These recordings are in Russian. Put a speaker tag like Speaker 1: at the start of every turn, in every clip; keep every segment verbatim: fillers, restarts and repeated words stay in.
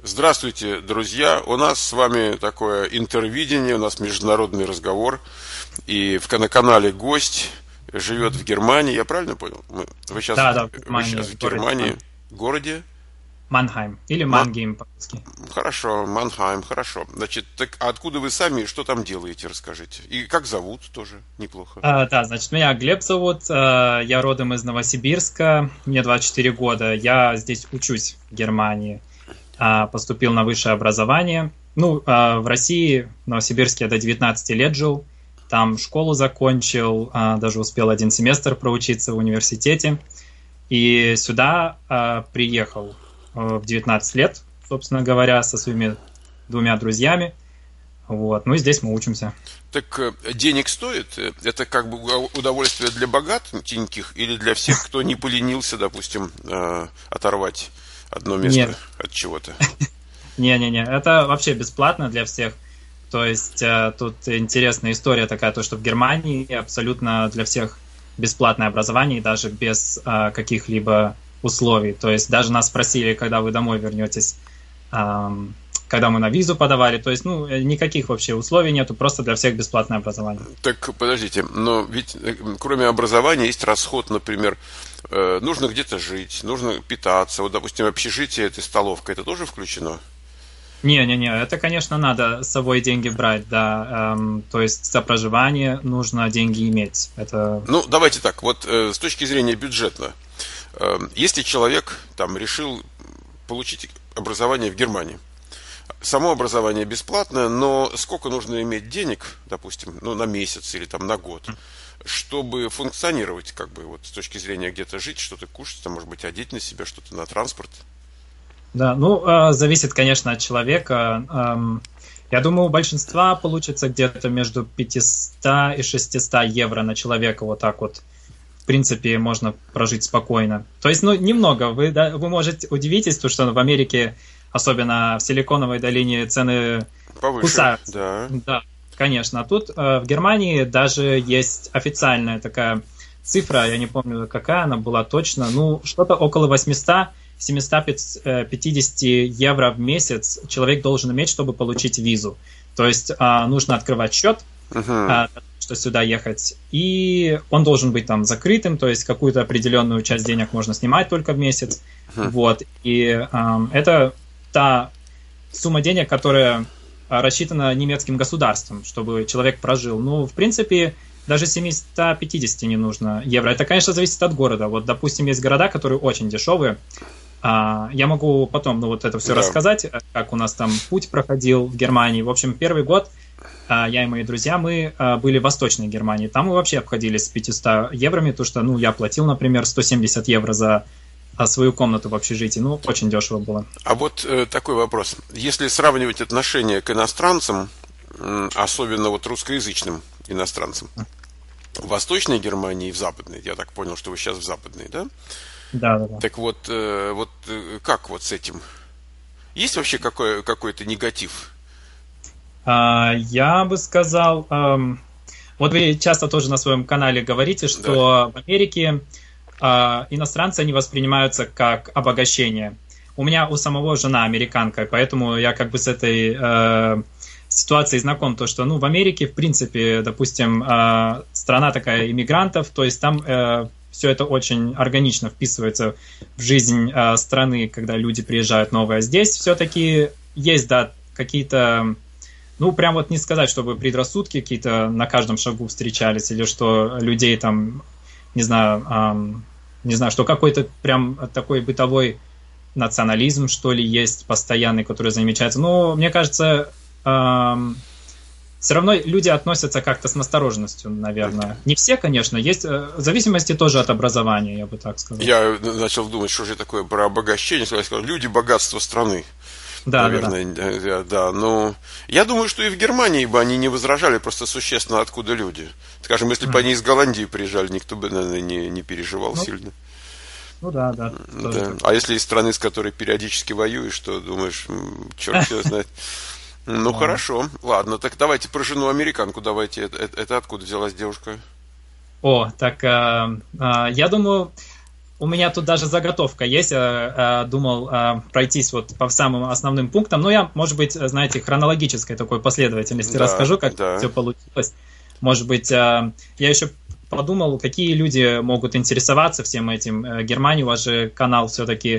Speaker 1: Здравствуйте, друзья! У нас с вами такое интервидение, у нас международный разговор. И в, на канале гость живет в Германии. Я правильно понял? Мы, вы, сейчас,
Speaker 2: Да, да, в
Speaker 1: вы
Speaker 2: Германии,
Speaker 1: сейчас в
Speaker 2: в городе
Speaker 1: Германии,
Speaker 2: Ман-
Speaker 1: в городе?
Speaker 2: Манхайм или
Speaker 1: Ма-
Speaker 2: Мангейм по-русски.
Speaker 1: Хорошо, Манхайм, хорошо. Значит, так а откуда вы сами и что там делаете, расскажите. И как зовут тоже, неплохо.
Speaker 2: А, да, значит, меня Глеб зовут, а, я родом из Новосибирска, мне двадцать четыре года, я здесь учусь в Германии, а, поступил на высшее образование. Ну, а, в России, в Новосибирске я до девятнадцати лет жил, там школу закончил, а, даже успел один семестр проучиться в университете. И сюда а, приехал а, в девятнадцать лет, собственно говоря, со своими двумя друзьями. Вот. Ну и здесь мы учимся.
Speaker 1: Так э, денег стоит? Э, Это как бы у- удовольствие для богатеньких или для всех, кто не поленился, допустим, э, оторвать одно место
Speaker 2: Нет,
Speaker 1: от чего-то?
Speaker 2: не-не-не, это вообще бесплатно для всех. То есть э, тут интересная история такая, то, что в Германии абсолютно для всех бесплатное образование, и даже без э, каких-либо условий. То есть даже нас спросили, когда вы домой вернетесь, эм, когда мы на визу подавали. То есть, ну, э, никаких вообще условий нету, просто для всех бесплатное образование.
Speaker 1: Так, подождите, но ведь э, кроме образования есть расход, например, э, нужно где-то жить, нужно питаться. Вот, допустим, общежитие, это столовка, это тоже включено?
Speaker 2: Не-не-не, это, конечно, надо с собой деньги брать, да. Эм, то есть за проживание нужно деньги иметь. Это...
Speaker 1: Ну, давайте так, вот э, с точки зрения бюджетно, э, если человек там решил получить образование в Германии, само образование бесплатное, но сколько нужно иметь денег, допустим, ну, на месяц или там на год, чтобы функционировать, как бы, вот с точки зрения где-то жить, что-то кушать, там, может быть, одеть на себя, что-то на транспорт?
Speaker 2: Да, ну, э, зависит, конечно, от человека. Эм, я думаю, у большинства получится где-то между пятьсот и шестьсот евро на человека, вот так вот. В принципе, можно прожить спокойно. То есть, ну, немного. Вы, да, вы можете удивитесь, то, что в Америке, особенно в Силиконовой долине, цены
Speaker 1: Повыше,
Speaker 2: кусаются.
Speaker 1: да.
Speaker 2: Да, конечно. А тут э, в Германии даже есть официальная такая цифра, я не помню, какая она была точно, ну, что-то около восемьсот семьсот пятьдесят евро в месяц человек должен иметь, чтобы получить визу. То есть а, нужно открывать счет,
Speaker 1: Угу.
Speaker 2: а, что сюда ехать, и он должен быть там закрытым, то есть какую-то определенную часть денег можно снимать только в месяц.
Speaker 1: Угу.
Speaker 2: Вот. И а, это та сумма денег, которая а, рассчитана немецким государством, чтобы человек прожил. Ну, в принципе, даже семьсот пятьдесят не нужно евро. Это, конечно, зависит от города. Вот, допустим, есть города, которые очень дешевые. А, я могу потом, ну, вот это все
Speaker 1: Да.
Speaker 2: рассказать, как у нас там путь проходил в Германии. В общем, первый год а, я и мои друзья, мы а, были в Восточной Германии. Там мы вообще обходились с пятьюстами еврами, потому что, ну, я платил, например, сто семьдесят евро за а, свою комнату в общежитии. Ну, очень дешево было.
Speaker 1: А вот э, такой вопрос. Если сравнивать отношение к иностранцам, м, особенно вот русскоязычным иностранцам, в Восточной Германии и в Западной, я так понял, что вы сейчас в Западной, да?
Speaker 2: Да, да, да.
Speaker 1: Так вот, э, вот э, как вот с этим? Есть вообще какой, какой-то негатив?
Speaker 2: А, я бы сказал, ам, вот вы часто тоже на своем канале говорите, что в Америке а, иностранцы они воспринимаются как обогащение. У меня у самого жена американка, поэтому я как бы с этой э, ситуацией знаком, то что, ну, в Америке, в принципе, допустим, э, страна такая иммигрантов, то есть там э, все это очень органично вписывается в жизнь э, страны, когда люди приезжают новые. А здесь все-таки есть, да, какие-то, ну, прям вот не сказать, чтобы предрассудки какие-то на каждом шагу встречались, или что людей там, не знаю, эм, не знаю, что какой-то прям такой бытовой национализм, что ли, есть постоянный, который замечается. Но мне кажется, эм, все равно люди относятся как-то с настороженностью, наверное. Не все, конечно, есть э, в зависимости тоже от образования, я бы так сказал.
Speaker 1: Я начал думать, что же такое про обогащение. Я сказал, люди богатства страны.
Speaker 2: Да,
Speaker 1: Наверное,
Speaker 2: да, да.
Speaker 1: да, да. Но я думаю, что и в Германии бы они не возражали просто существенно, откуда люди. Скажем, если бы они из Голландии приезжали, никто бы, наверное, не, не переживал
Speaker 2: Ну,
Speaker 1: сильно.
Speaker 2: Ну да, да. Тоже
Speaker 1: Да.
Speaker 2: так.
Speaker 1: А если из страны, с которой периодически воюешь, то думаешь, м, черт его знает. Ну
Speaker 2: Да.
Speaker 1: хорошо, ладно, так давайте про жену американку, давайте. Это, это откуда взялась девушка?
Speaker 2: О, так э, э, я думаю, у меня тут даже заготовка есть. Я думал пройтись вот по самым основным пунктам. Но я, может быть, знаете, хронологической такой последовательности да, расскажу, как да. все получилось. Может быть, я еще подумал, какие люди могут интересоваться всем этим. Германия, у вас же канал все-таки...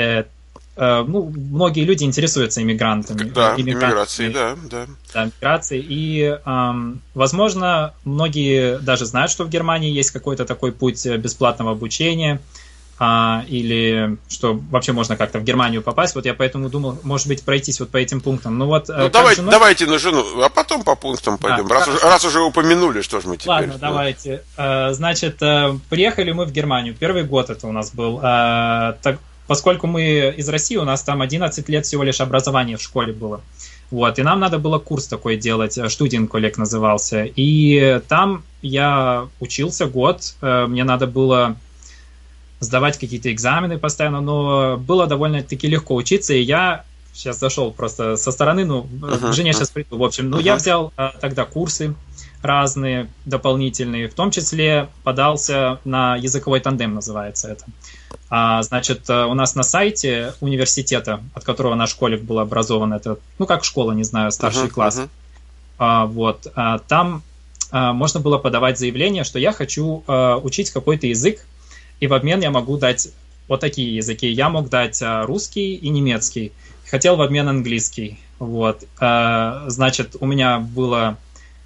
Speaker 2: Ну, многие люди интересуются иммигрантами.
Speaker 1: Да, иммиграцией, да, да.
Speaker 2: Да, миграцией. И, эм, возможно, многие даже знают, что в Германии есть какой-то такой путь бесплатного обучения, а, или что вообще можно как-то в Германию попасть. Вот я поэтому думал, может быть, пройтись вот по этим пунктам. Ну, вот,
Speaker 1: ну давай, женой... давайте на жену, а потом по пунктам пойдем. Да, раз, уже, раз уже упомянули, что же мы теперь.
Speaker 2: Ладно, да. давайте. Значит, приехали мы в Германию. Первый год это у нас был. Так, поскольку мы из России, у нас там одиннадцать лет всего лишь образования в школе было. Вот, и нам надо было курс такой делать, Студенколлег назывался. И там я учился год, мне надо было сдавать какие-то экзамены постоянно, но было довольно-таки легко учиться, и я сейчас зашел просто со стороны, ну, uh-huh, к жене uh-huh. сейчас приду, в общем, ну, uh-huh. я взял тогда курсы разные, дополнительные, в том числе подался на языковой тандем, называется это. А, значит, у нас на сайте университета, от которого наш школе был образован, это, ну, как школа, не знаю, старший uh-huh, класс, uh-huh. А, вот, а, там а, можно было подавать заявление, что я хочу а, учить какой-то язык, и в обмен я могу дать вот такие языки. Я мог дать а, русский и немецкий, хотел в обмен английский, вот, а, значит, у меня было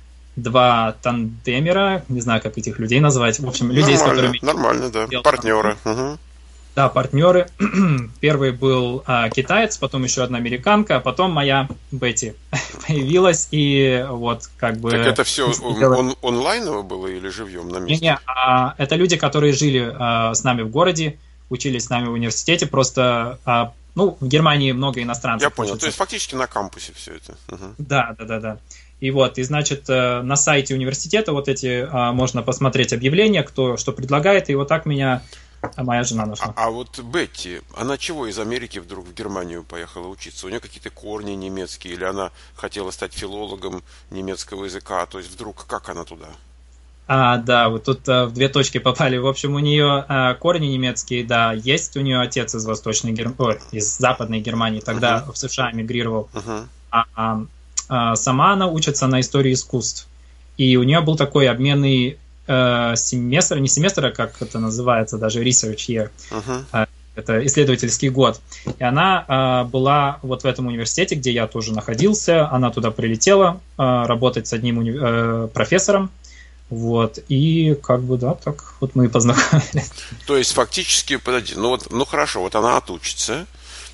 Speaker 2: два тандемера, не знаю, как этих людей назвать, в общем, людей,
Speaker 1: нормально,
Speaker 2: с которыми...
Speaker 1: Нормально, да, партнеры. Угу.
Speaker 2: Да, партнеры. Первый был а, китаец, потом еще одна американка, а потом моя Бетти появилась, и вот как бы...
Speaker 1: Так это все он, онлайново было или живьем на месте?
Speaker 2: Не-не, а, это люди, которые жили а, с нами в городе, учились с нами в университете, просто... А, ну, в Германии много иностранцев.
Speaker 1: Я понял, учатся. То есть фактически на кампусе все это. Угу.
Speaker 2: Да, да, да, да. И вот, и значит, на сайте университета вот эти можно посмотреть объявления, кто что предлагает, и вот так меня моя жена нашла.
Speaker 1: А, а вот Бетти, она чего из Америки вдруг в Германию поехала учиться? У нее какие-то корни немецкие, или она хотела стать филологом немецкого языка? То есть вдруг как она туда?
Speaker 2: А, да, вот тут а, в две точки попали. В общем, у нее а, корни немецкие, да, есть. У нее отец из Восточной Гер... О, из Западной Германии, тогда uh-huh. в США эмигрировал. Uh-huh. А, а, а сама она учится на истории искусств. И у нее был такой обменный э, семестр, не семестр, а как это называется, даже research year. Uh-huh. Это исследовательский год. И она э, была вот в этом университете, где я тоже находился. Она туда прилетела э, работать с одним уни... э, профессором. Вот, и как бы, да, так вот мы и познакомились.
Speaker 1: То есть, фактически, подожди, ну вот, ну хорошо, вот она отучится,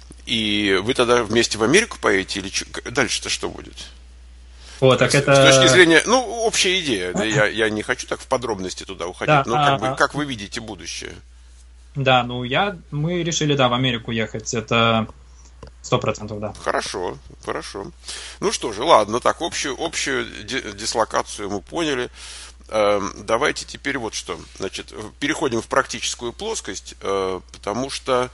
Speaker 1: и вы тогда вместе в Америку поедете, или дальше-то что будет?
Speaker 2: Вот, так
Speaker 1: с,
Speaker 2: это...
Speaker 1: с точки зрения, ну, общая идея, да, я, я не хочу так в подробности туда уходить, да, но как, а, бы, как вы видите будущее?
Speaker 2: Да, ну, я, мы решили, да, в Америку ехать, это... Сто процентов, да.
Speaker 1: Хорошо, хорошо. Ну что же, ладно, так, общую, общую дислокацию мы поняли. Давайте теперь вот что. Значит, переходим в практическую плоскость, потому что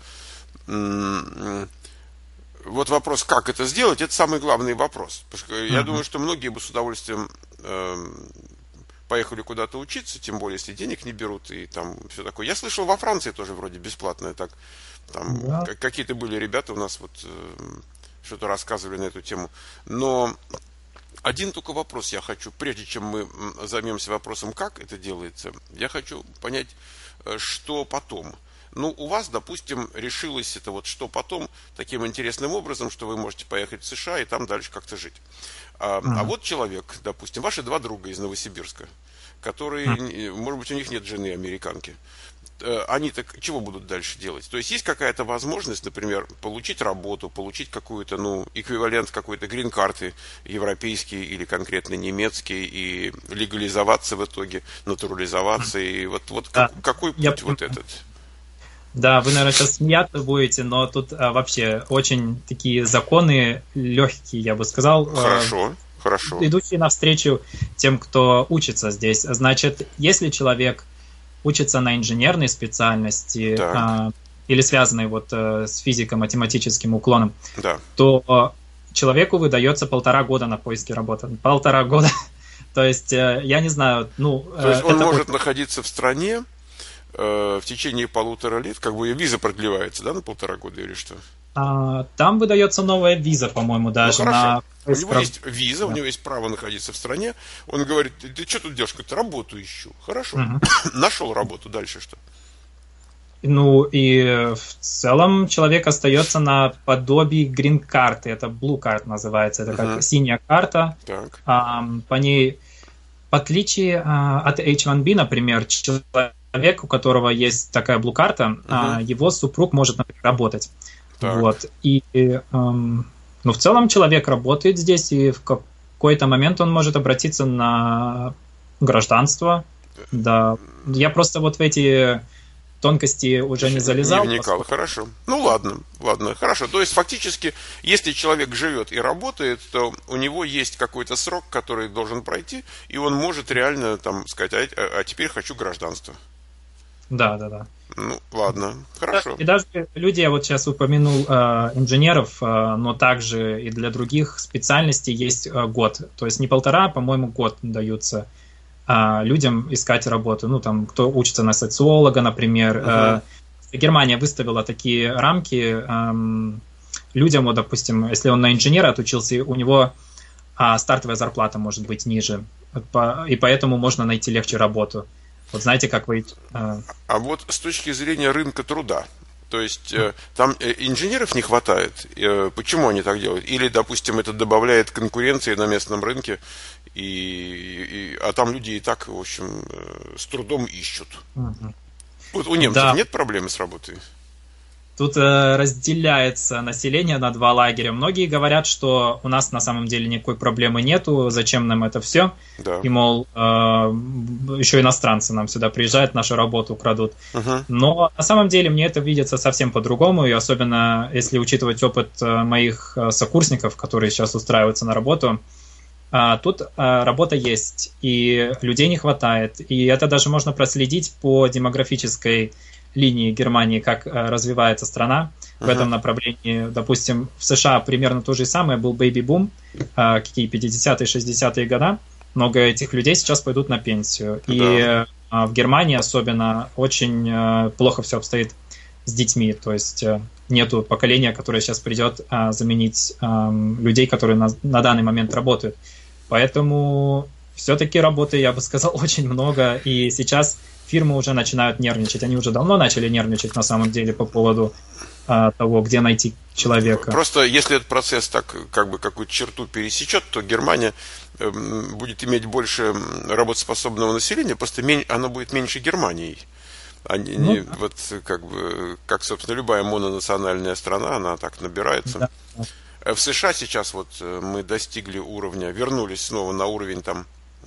Speaker 1: вот вопрос, как это сделать, это самый главный вопрос. Потому что я uh-huh. думаю, что многие бы с удовольствием поехали куда-то учиться, тем более, если денег не берут и там все такое. Я слышал, во Франции тоже вроде бесплатно так. Там да. какие-то были ребята у нас вот что-то рассказывали на эту тему. Но один только вопрос я хочу, прежде чем мы займемся вопросом, как это делается, я хочу понять, что потом. Ну, у вас, допустим, решилось это вот что потом таким интересным образом, что вы можете поехать в США и там дальше как-то жить. А, mm-hmm. а вот человек, допустим, ваши два друга из Новосибирска, которые, mm-hmm. может быть, у них нет жены американки. Они так чего будут дальше делать? То есть есть какая-то возможность, например, получить работу, получить какую-то, ну, эквивалент какой-то грин-карты европейский или конкретно немецкий и легализоваться в итоге, натурализоваться и вот, вот да. как, какой путь Я... вот этот?
Speaker 2: Да, вы, наверное, сейчас смеяться будете, но тут а, вообще очень такие законы легкие, я бы сказал.
Speaker 1: Хорошо.
Speaker 2: Э,
Speaker 1: хорошо.
Speaker 2: Идущие навстречу тем, кто учится здесь. Значит, если человек учится на инженерной специальности а, или связанной вот а, с физико-математическим уклоном,
Speaker 1: да.
Speaker 2: то а, человеку выдается полтора года на поиски работы. Полтора года. То есть, а, я не знаю, ну...
Speaker 1: То есть он может быть... находиться в стране, э, в течение полутора лет, как бы виза продлевается, да, на полтора года или что?
Speaker 2: А, там выдается новая виза, по-моему, даже
Speaker 1: ну,
Speaker 2: на...
Speaker 1: У него есть виза, да. У него есть право находиться в стране. Он говорит, ты что тут делаешь? Говорит, работу ищу. Хорошо. Угу. Нашел работу, дальше что?
Speaker 2: Ну и в целом человек остается на подобии грин-карты. Это blue card называется. Это как uh-huh. синяя карта.
Speaker 1: Так.
Speaker 2: А, по ней, в отличие а, от эйч ван би, например, человек, у которого есть такая blue карта, uh-huh. а, его супруг может, например, работать. Так. Вот. И эм, ну, в целом человек работает здесь, и в какой-то момент он может обратиться на гражданство. Да. Я просто вот в эти тонкости уже не залезал.
Speaker 1: Не вникал, поскольку... хорошо. Ну ладно, ладно, хорошо. То есть фактически, если человек живет и работает, то у него есть какой-то срок, который должен пройти, и он может реально там сказать, а, а теперь хочу гражданство.
Speaker 2: Да, да, да.
Speaker 1: Ну, ладно, хорошо.
Speaker 2: И даже люди, я вот сейчас упомянул э, инженеров, э, но также и для других специальностей есть э, год. То есть не полтора, по-моему, год даются э, людям искать работу. Ну, там, кто учится на социолога, например. Uh-huh. Э, Германия выставила такие рамки э, людям, вот, допустим, если он на инженера отучился, у него э, стартовая зарплата может быть ниже. И поэтому можно найти легче работу. Вот знаете, как вы... Э...
Speaker 1: А вот с точки зрения рынка труда, то есть э, там э, инженеров не хватает, э, почему они так делают? Или, допустим, это добавляет конкуренции на местном рынке, и, и, а там люди и так, в общем, э, с трудом ищут. Угу. Вот у немцев да. нет проблемы с работой?
Speaker 2: Тут э, разделяется население на два лагеря. Многие говорят, что у нас на самом деле никакой проблемы нету, зачем нам это все. Да. И, мол, э, еще иностранцы нам сюда приезжают, нашу работу крадут. Uh-huh. Но на самом деле мне это видится совсем по-другому, и особенно если учитывать опыт моих сокурсников, которые сейчас устраиваются на работу. Э, тут э, работа есть, и людей не хватает. И это даже можно проследить по демографической линии Германии, как э, развивается страна uh-huh. в этом направлении. Допустим, в США примерно то же самое, был бэйби-бум, э, какие пятидесятые, шестидесятые года. Много этих людей сейчас пойдут на пенсию. Uh-huh. И э, в Германии особенно очень э, плохо все обстоит с детьми. То есть э, нету поколения, которое сейчас придет э, заменить э, людей, которые на, на данный момент работают. Поэтому все-таки работы, я бы сказал, очень много. И сейчас фирмы уже начинают нервничать. Они уже давно начали нервничать, на самом деле, по поводу а, того, где найти человека.
Speaker 1: Просто если этот процесс так, как бы, какую-то черту пересечет, то Германия э, будет иметь больше работоспособного населения, просто мень, оно будет меньше Германии. Они, ну, не, да. Вот, как бы, как, собственно, любая мононациональная страна, она так набирается. Да. В США сейчас вот мы достигли уровня, вернулись снова на уровень там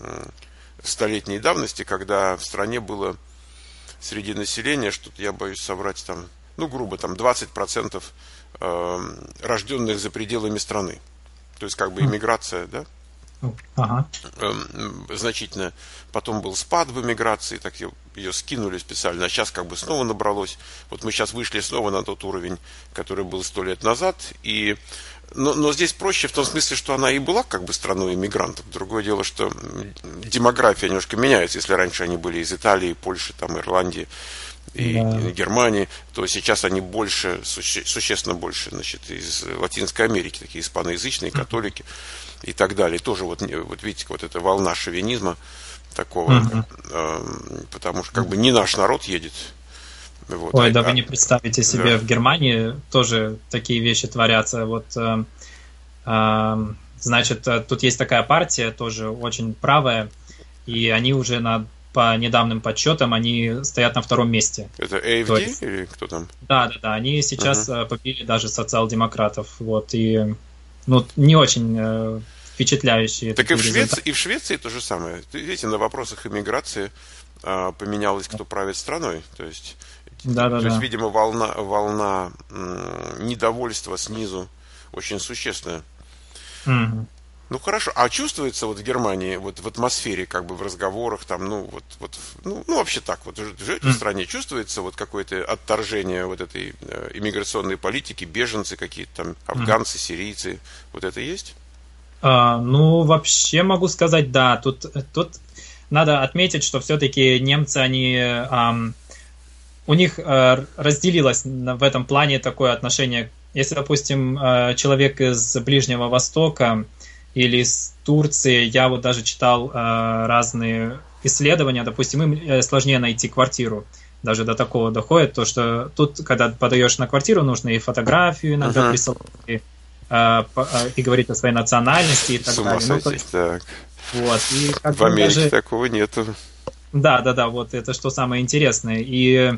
Speaker 1: столетней давности, когда в стране было среди населения, что-то я боюсь соврать, там, ну, грубо, там двадцать процентов э, рожденных за пределами страны. То есть, как бы, иммиграция, да?
Speaker 2: Ага.
Speaker 1: Э, значительно. Потом был спад в иммиграции, так ее, ее скинули специально, а сейчас как бы снова набралось. Вот мы сейчас вышли снова на тот уровень, который был сто лет назад, и Но, но здесь проще в том смысле, что она и была как бы страной иммигрантов. Другое дело, что демография немножко меняется. Если раньше они были из Италии, Польши, там, Ирландии и да. Германии, то сейчас они больше, суще, существенно больше, значит, из Латинской Америки, такие испаноязычные, католики и так далее. Тоже вот, вот видите, вот эта волна шовинизма такого, uh-huh. э, потому что как бы не наш народ едет. Вот.
Speaker 2: Ой,
Speaker 1: а,
Speaker 2: да вы не представите себе, да. В Германии тоже такие вещи творятся. Вот, э, э, значит, тут есть такая партия, тоже очень правая, и они уже на, по недавним подсчетам, они стоят на втором месте.
Speaker 1: Это эй эф ди есть, или кто там?
Speaker 2: Да, да, да, они сейчас uh-huh. побили даже социал-демократов, вот, и, ну, не очень э, впечатляющие.
Speaker 1: Так и в, Швеции, и в Швеции то же самое. Видите, на вопросах иммиграции э, поменялось, кто правит страной, то есть...
Speaker 2: Да, да,
Speaker 1: То есть,
Speaker 2: да.
Speaker 1: видимо, волна, волна м, недовольства снизу очень существенная.
Speaker 2: Угу.
Speaker 1: Ну хорошо, а чувствуется вот в Германии, вот в атмосфере, как бы в разговорах, там, ну, вот, вот, ну, ну вообще так, вот жить в стране чувствуется вот какое-то отторжение вот этой э, иммиграционной политики, беженцы какие-то там, афганцы, сирийцы, вот это есть?
Speaker 2: А, ну, вообще могу сказать, да. Тут, тут надо отметить, что все-таки немцы, они... Ам, у них э, разделилось в этом плане такое отношение. Если, допустим, э, человек из Ближнего Востока или из Турции, я вот даже читал э, разные исследования, допустим, им сложнее найти квартиру. Даже до такого доходит, то что тут, когда подаешь на квартиру, нужно и фотографию иногда uh-huh. присылать, и, э, и говорить о своей национальности и так
Speaker 1: С ума
Speaker 2: далее.
Speaker 1: сойти, ну, так.
Speaker 2: Вот, и
Speaker 1: в Америке даже... такого нету.
Speaker 2: Да, да, да, вот это что самое интересное. И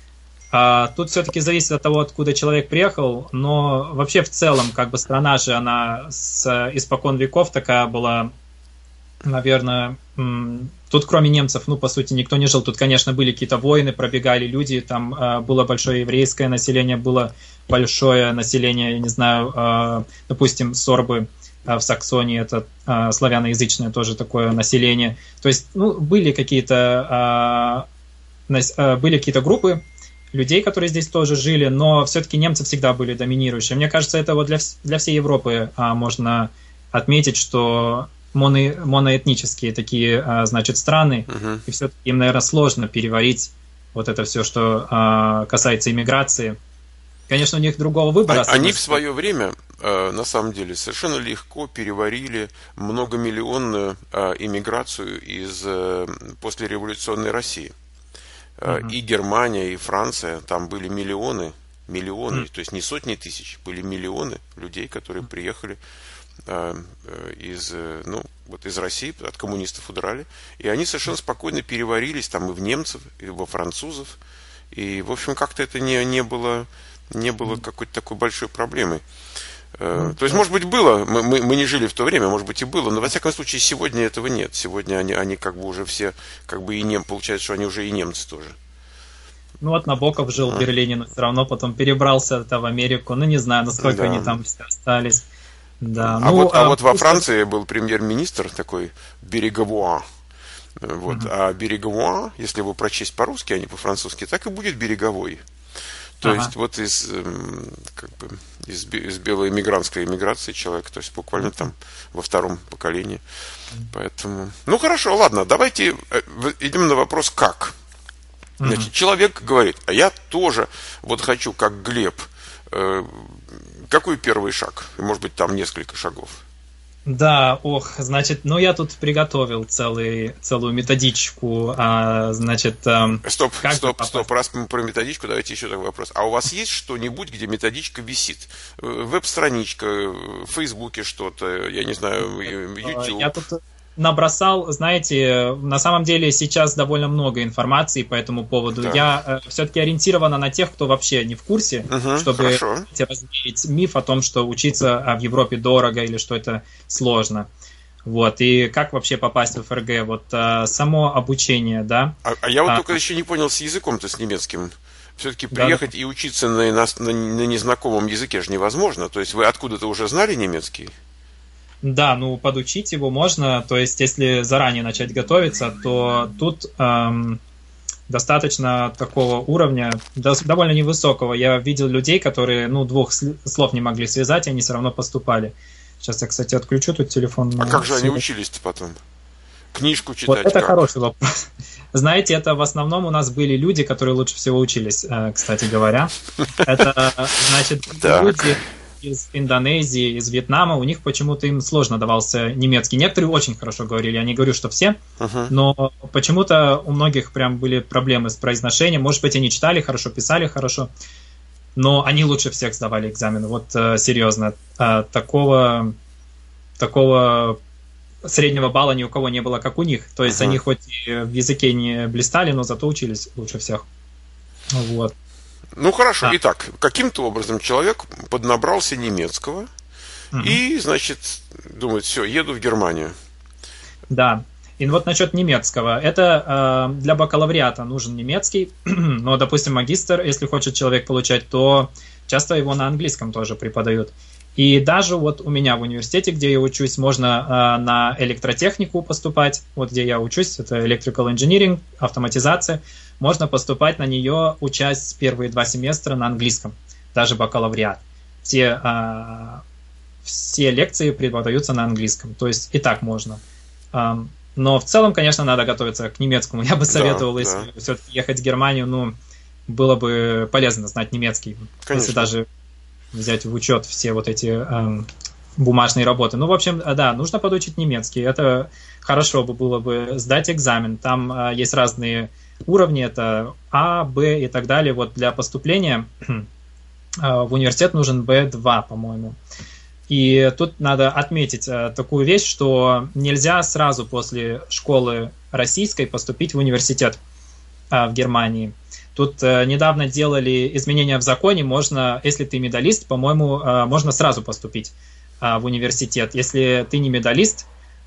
Speaker 2: а, тут все-таки зависит от того, откуда человек приехал, но вообще в целом, как бы страна же, она с испокон веков такая была, наверное, м- тут кроме немцев, ну, по сути, никто не жил. Тут, конечно, были какие-то войны, пробегали люди, там а, было большое еврейское население, было большое население, я не знаю, а, допустим, сорбы в Саксонии, это а, славяноязычное тоже такое население. То есть, ну, были какие-то а, а, были какие-то группы людей, которые здесь тоже жили, но все-таки немцы всегда были доминирующие. Мне кажется, это вот для, для всей Европы а, можно отметить, что моно, моноэтнические такие, а, значит, страны, uh-huh. и все-таки им, наверное, сложно переварить вот это все, что а, касается иммиграции. Конечно, у них другого выбора.
Speaker 1: А, они в свое время, э, на самом деле, совершенно легко переварили многомиллионную э, иммиграцию из э, послереволюционной России. Э, uh-huh. И Германия, и Франция, там были миллионы, миллионы, uh-huh. то есть не сотни тысяч, были миллионы людей, которые приехали э, э, из, э, ну, вот из России, от коммунистов удрали, и они совершенно спокойно переварились там и в немцев, и во французов, и, в общем, как-то это не, не было... не было какой-то такой большой проблемой. Mm-hmm. То есть, может быть, было, мы, мы, мы не жили в то время, может быть, и было, но, во всяком случае, сегодня этого нет. Сегодня они, они как бы уже все, как бы и нем, получается, что они уже и немцы тоже.
Speaker 2: Ну вот Набоков жил в Берлине, но все равно потом перебрался в Америку. Ну, не знаю, насколько да. они там все остались. Да.
Speaker 1: А,
Speaker 2: ну,
Speaker 1: вот, а, а вот во
Speaker 2: пусть...
Speaker 1: Франции был премьер-министр такой Береговуа. Вот. Mm-hmm. А Береговуа, если его прочесть по-русски, а не по-французски, так и будет Береговой. То ага. есть вот из, как бы, из, из белой иммигрантской иммиграции человек, то есть буквально там во втором поколении. Поэтому, ну хорошо, ладно, давайте идем на вопрос как. Значит, человек говорит, а я тоже вот хочу, как Глеб. Какой первый шаг? Может быть, там несколько шагов.
Speaker 2: Да, ох, значит, ну я тут приготовил целый, целую методичку, а, значит... Эм,
Speaker 1: стоп, стоп, стоп, раз мы про методичку, давайте еще такой вопрос. А у вас есть что-нибудь, где методичка висит? Веб-страничка, в Фейсбуке что-то, я не знаю, YouTube?
Speaker 2: Я тут набросал, знаете, на самом деле сейчас довольно много информации по этому поводу. Да. Я э, все-таки ориентирована на тех, кто вообще не в курсе, угу, чтобы развеять миф о том, что учиться в Европе дорого или что это сложно. Вот. И как вообще попасть в ФРГ? Вот э, само обучение, да.
Speaker 1: А, а я вот а, только еще не понял с языком-то, с немецким. Все-таки приехать да. и учиться на, на, на незнакомом языке же невозможно. То есть вы откуда-то уже знали немецкий?
Speaker 2: Да, ну подучить его можно, то есть если заранее начать готовиться, то тут эм, достаточно такого уровня, довольно невысокого. Я видел людей, которые ну, двух слов не могли связать, и они все равно поступали. Сейчас я, кстати, отключу тут телефон.
Speaker 1: А как же они учились-то потом? Книжку читать?
Speaker 2: Вот это
Speaker 1: как?
Speaker 2: Хороший вопрос. Знаете, это в основном у нас были люди, которые лучше всего учились, кстати говоря. Это, значит, люди... из Индонезии, из Вьетнама, у них почему-то им сложно давался немецкий. Некоторые очень хорошо говорили, я не говорю, что все, uh-huh. но почему-то у многих прям были проблемы с произношением. Может быть, они читали хорошо, писали хорошо, но они лучше всех сдавали экзамены. Вот э, серьезно, э, такого, такого среднего балла ни у кого не было, как у них. То есть uh-huh. они хоть и в языке не блистали, но зато учились лучше всех. Вот.
Speaker 1: Ну хорошо, да.
Speaker 2: Итак,
Speaker 1: каким-то образом человек поднабрался немецкого угу. и, значит, думает, все, еду в Германию.
Speaker 2: Да, и вот насчет немецкого. Это э, для бакалавриата нужен немецкий, но, допустим, магистр, если хочет человек получать, то часто его на английском тоже преподают. И даже вот у меня в университете, где я учусь, можно э, на электротехнику поступать, вот где я учусь, это electrical engineering, автоматизация, можно поступать на нее, учась первые два семестра на английском, даже бакалавриат. Все, э, все лекции преподаются на английском, то есть и так можно. Э, но в целом, конечно, надо готовиться к немецкому. Я бы советовал, да, если да. все-таки ехать в Германию, ну, было бы полезно знать немецкий,
Speaker 1: Конечно.
Speaker 2: Если даже взять в учет все вот эти э, бумажные работы. Ну, в общем, да, нужно подучить немецкий. Это хорошо бы было бы сдать экзамен. Там э, есть разные уровни, это А, Б и так далее. Вот для поступления э, в университет нужен бэ два, по-моему. И тут надо отметить э, такую вещь, что нельзя сразу после школы российской поступить в университет э, в Германии. Тут э, недавно делали изменения в законе, можно, если ты медалист, по-моему, э, можно сразу поступить э, в университет. Если ты не медалист,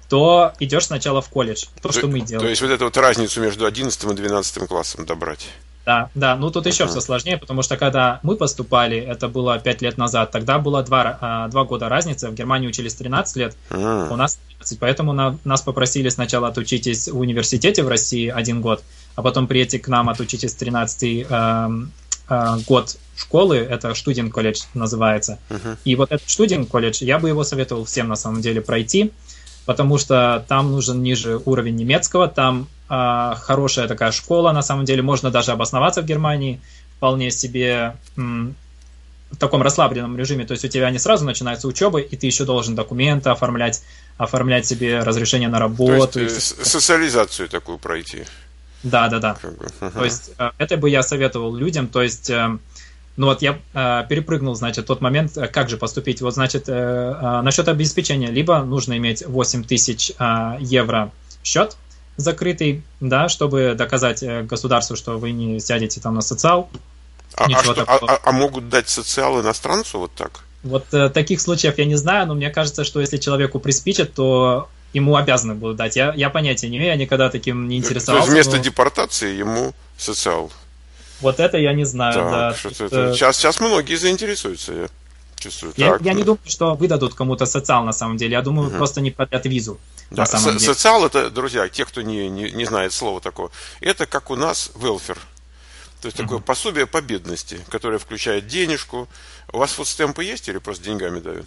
Speaker 2: то идешь сначала в колледж, то, то что мы делаем.
Speaker 1: То есть вот эту вот разницу между одиннадцатым и двенадцатым классом добрать.
Speaker 2: Да, да, ну тут еще
Speaker 1: uh-huh.
Speaker 2: все сложнее, потому что когда мы поступали, это было пять лет назад, тогда было два, два года разницы, в Германии учились тринадцать лет, uh-huh. у нас тринадцать, поэтому на, нас попросили сначала отучитесь в университете в России один год, а потом приедьте к нам, отучитесь тринадцатый э, э, год школы, это студент-колледж называется, uh-huh. и вот этот студент-колледж, я бы его советовал всем на самом деле пройти, потому что там нужен ниже уровень немецкого, там э, хорошая такая школа, на самом деле можно даже обосноваться в Германии вполне себе м, в таком расслабленном режиме, то есть у тебя не сразу начинается учеба, и ты еще должен документы оформлять, оформлять себе разрешение на работу.
Speaker 1: То есть и... социализацию такую пройти.
Speaker 2: Да, да, да.
Speaker 1: Как бы. uh-huh.
Speaker 2: То есть э, это бы я советовал людям, то есть... Э, Ну вот я э, перепрыгнул, значит, тот момент, как же поступить. Вот, значит, э, э, насчет обеспечения. Либо нужно иметь восемь тысяч э, евро счет закрытый, да, чтобы доказать э, государству, что вы не сядете там на социал.
Speaker 1: А, а, что, а, а, а могут дать социал иностранцу вот так?
Speaker 2: Вот э, таких случаев я не знаю, но мне кажется, что если человеку приспичат, то ему обязаны будут дать. Я, я понятия не имею, я никогда таким не интересовался.
Speaker 1: То есть вместо
Speaker 2: но...
Speaker 1: депортации ему социал.
Speaker 2: Вот это я не знаю,
Speaker 1: так,
Speaker 2: да.
Speaker 1: Что-то это... сейчас, сейчас многие заинтересуются, я чувствую.
Speaker 2: Я,
Speaker 1: так,
Speaker 2: я
Speaker 1: ну...
Speaker 2: не думаю, что выдадут кому-то социал на самом деле. Я думаю, угу. просто не продлят визу.
Speaker 1: Да.
Speaker 2: На самом
Speaker 1: Со-
Speaker 2: деле.
Speaker 1: Социал это, друзья, те, кто не, не, не знает слова такого, это как у нас welfare. То есть угу. такое пособие по бедности, которое включает денежку. У вас фудстемпы есть или просто деньгами дают?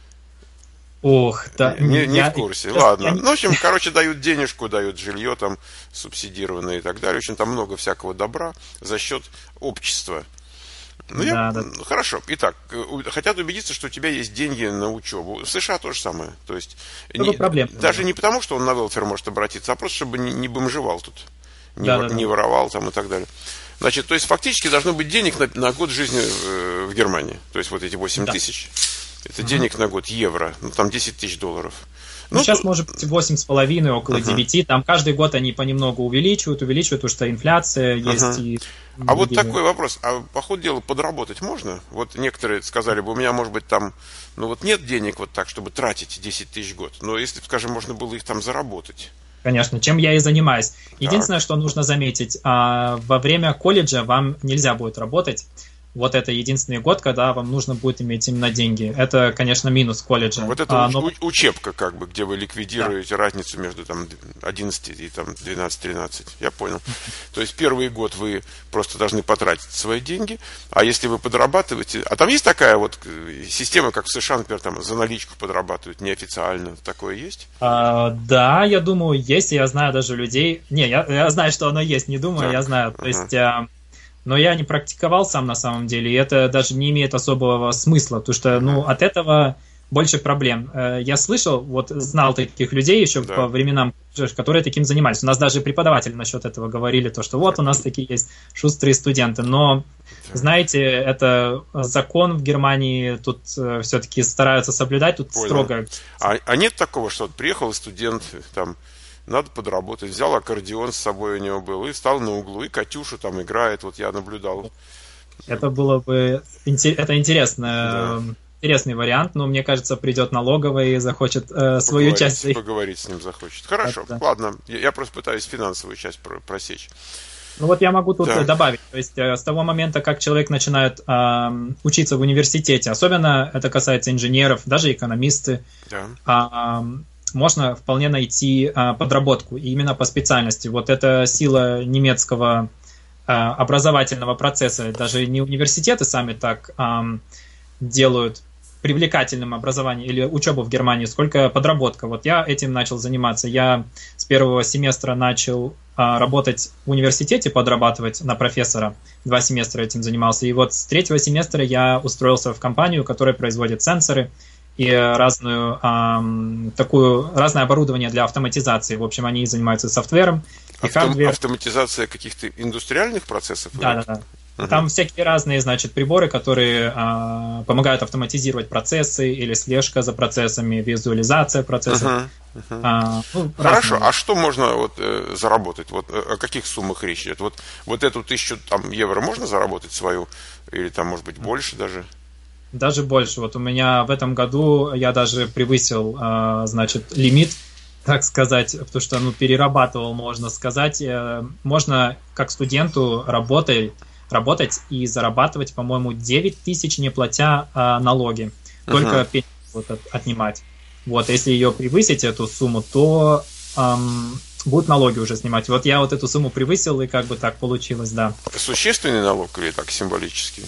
Speaker 2: Ох, да.
Speaker 1: Не, не
Speaker 2: я,
Speaker 1: в курсе.
Speaker 2: я,
Speaker 1: Ладно.
Speaker 2: Я...
Speaker 1: Ну, в общем, короче, дают денежку, дают жилье там субсидированное и так далее. В общем, там много всякого добра за счет общества. Ну,
Speaker 2: да,
Speaker 1: я...
Speaker 2: да.
Speaker 1: ну, хорошо. Итак, хотят убедиться, что у тебя есть деньги на учебу. В США то же самое. То есть, не...
Speaker 2: проблем,
Speaker 1: даже
Speaker 2: да.
Speaker 1: не потому, что он на велфер может обратиться, а просто, чтобы не, не бомжевал тут. Не,
Speaker 2: да,
Speaker 1: вор...
Speaker 2: да,
Speaker 1: не
Speaker 2: да.
Speaker 1: воровал там и так далее. Значит, то есть, фактически должно быть денег на, на год жизни в, в Германии. То есть, вот эти восемь тысяч. Это угу. денег на год, евро. Ну, там десять тысяч долларов.
Speaker 2: Ну,
Speaker 1: ну
Speaker 2: сейчас
Speaker 1: то...
Speaker 2: может быть восемь с половиной, около uh-huh. девяти. Там каждый год они понемногу увеличивают, увеличивают, потому что инфляция есть. Uh-huh. И
Speaker 1: а вот такой вопрос. А по ходу дела подработать можно? Вот некоторые сказали бы, у меня, может быть, там, ну вот нет денег вот так, чтобы тратить десять тысяч в год. Но если, скажем, можно было их там заработать.
Speaker 2: Конечно, чем я и занимаюсь. Единственное, так. что нужно заметить, во время колледжа вам нельзя будет работать. Вот это единственный год, когда вам нужно будет иметь именно деньги. Это, конечно, минус колледжа.
Speaker 1: Вот это
Speaker 2: а, но...
Speaker 1: учебка, как бы, где вы ликвидируете да. разницу между там, одиннадцать и там, двенадцать-тринадцать. Я понял. То есть первый год вы просто должны потратить свои деньги, а если вы подрабатываете... А там есть такая вот система, как в США, например, там за наличку подрабатывают неофициально. Такое есть?
Speaker 2: А, да, я думаю, есть. Я знаю даже людей... Не, я, я знаю, что оно есть, не думаю, так. я знаю. То uh-huh. есть... А... Но я не практиковал сам на самом деле, и это даже не имеет особого смысла, потому что ну, от этого больше проблем. Я слышал, вот знал таких людей еще да. по временам, которые таким занимались. У нас даже преподаватели насчет этого говорили, то, что вот у нас такие есть шустрые студенты. Но, знаете, это закон в Германии, тут все-таки стараются соблюдать, тут Понял. строго.
Speaker 1: А, а нет такого, что вот приехал студент там... Надо подработать. Взял аккордеон с собой у него был и стал на углу, и Катюша там играет, вот я наблюдал.
Speaker 2: Это было бы это интересно, да. интересный вариант, но мне кажется, придет налоговая и захочет э, свою
Speaker 1: поговорить,
Speaker 2: часть.
Speaker 1: Поговорить с ним захочет. Хорошо, это, да. ладно. Я, я просто пытаюсь финансовую часть просечь.
Speaker 2: Ну вот я могу тут
Speaker 1: да.
Speaker 2: добавить, то есть э, с того момента, как человек начинает э, учиться в университете, особенно это касается инженеров, даже экономисты,
Speaker 1: да.
Speaker 2: э, можно вполне найти а, подработку, и именно по специальности. Вот это сила немецкого а, образовательного процесса. Даже не университеты сами так а, делают привлекательным образование или учебу в Германии, сколько подработка. Вот я этим начал заниматься. Я с первого семестра начал а, работать в университете, подрабатывать на профессора. Два семестра этим занимался. И вот с третьего семестра я устроился в компанию, которая производит сенсоры и разную, эм, такую, разное оборудование для автоматизации. В общем, они занимаются софтвером и
Speaker 1: Автом,
Speaker 2: хардвером.
Speaker 1: Автоматизация каких-то индустриальных процессов?
Speaker 2: Да, да, да. Uh-huh. Там всякие разные, значит, приборы, которые э, помогают автоматизировать процессы или слежка за процессами, визуализация процессов. Uh-huh. Uh-huh. А, ну,
Speaker 1: Хорошо, разные. А что можно вот, э, заработать? Вот, о каких суммах речь идет? Вот, вот эту тысячу там, евро можно заработать свою? Или там, может быть, больше даже?
Speaker 2: Даже больше. Вот у меня в этом году я даже превысил, э, значит, лимит, так сказать, потому что, ну, перерабатывал, можно сказать. Э, можно, как студенту, работать работать и зарабатывать, по-моему, девять тысяч, не платя а, налоги. Только uh-huh. пенсию будут от, отнимать. Вот, если ее превысить, эту сумму, то эм, будут налоги уже снимать. Вот я вот эту сумму превысил, и как бы так получилось, да.
Speaker 1: Существенный налог или так символический?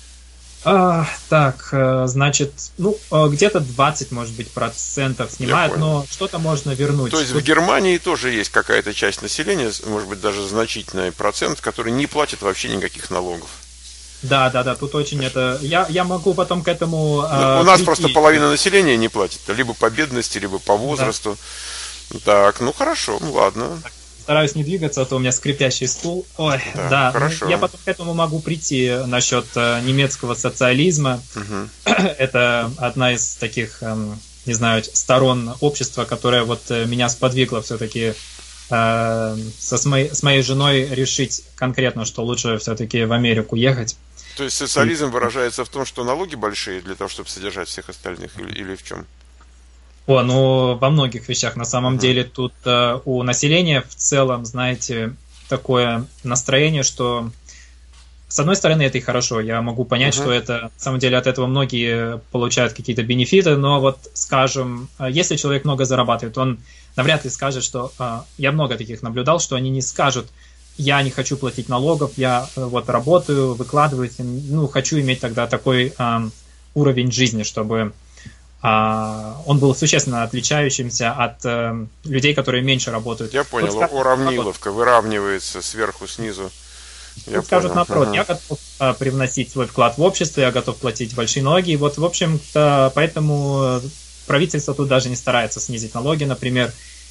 Speaker 2: А, так, значит, ну, где-то двадцать, может быть, процентов снимают, но что-то можно вернуть.
Speaker 1: То есть Тут... в Германии тоже есть какая-то часть населения, может быть, даже значительный процент, который не платит вообще никаких налогов.
Speaker 2: Да, да, да, тут очень это... Я, я могу потом к этому...
Speaker 1: Ну, э, у нас прийти. Просто половина населения не платит, либо по бедности, либо по возрасту. Да. Так, ну хорошо, ладно.
Speaker 2: Стараюсь не двигаться, а то у меня скрипящий стул. Ой, да, да.
Speaker 1: Хорошо.
Speaker 2: Я потом к этому могу прийти насчет э, немецкого социализма. Угу. Это одна из таких, э, не знаю, сторон общества, которая вот э, меня сподвигла все-таки э, со, с, моей, с моей женой решить конкретно, что лучше все-таки в Америку ехать.
Speaker 1: То есть социализм И... выражается в том, что налоги большие для того, чтобы содержать всех остальных, или, или в чем?
Speaker 2: О, ну, во многих вещах. На самом uh-huh. деле тут э, у населения в целом, знаете, такое настроение, что с одной стороны это и хорошо. Я могу понять, uh-huh. что это, на самом деле, от этого многие получают какие-то бенефиты, но вот, скажем, если человек много зарабатывает, он навряд ли скажет, что... Э, я много таких наблюдал, что они не скажут, я не хочу платить налогов, я э, вот работаю, выкладываюсь, ну, хочу иметь тогда такой э, уровень жизни, чтобы... он был существенно отличающимся от э, людей, которые меньше работают.
Speaker 1: Я понял, вот, уравниловка, выравнивается сверху, снизу.
Speaker 2: Я скажут наоборот, ага. я готов э, привносить свой вклад в общество, я готов платить большие налоги. И вот, в общем-то, поэтому правительство тут даже не старается снизить налоги, например.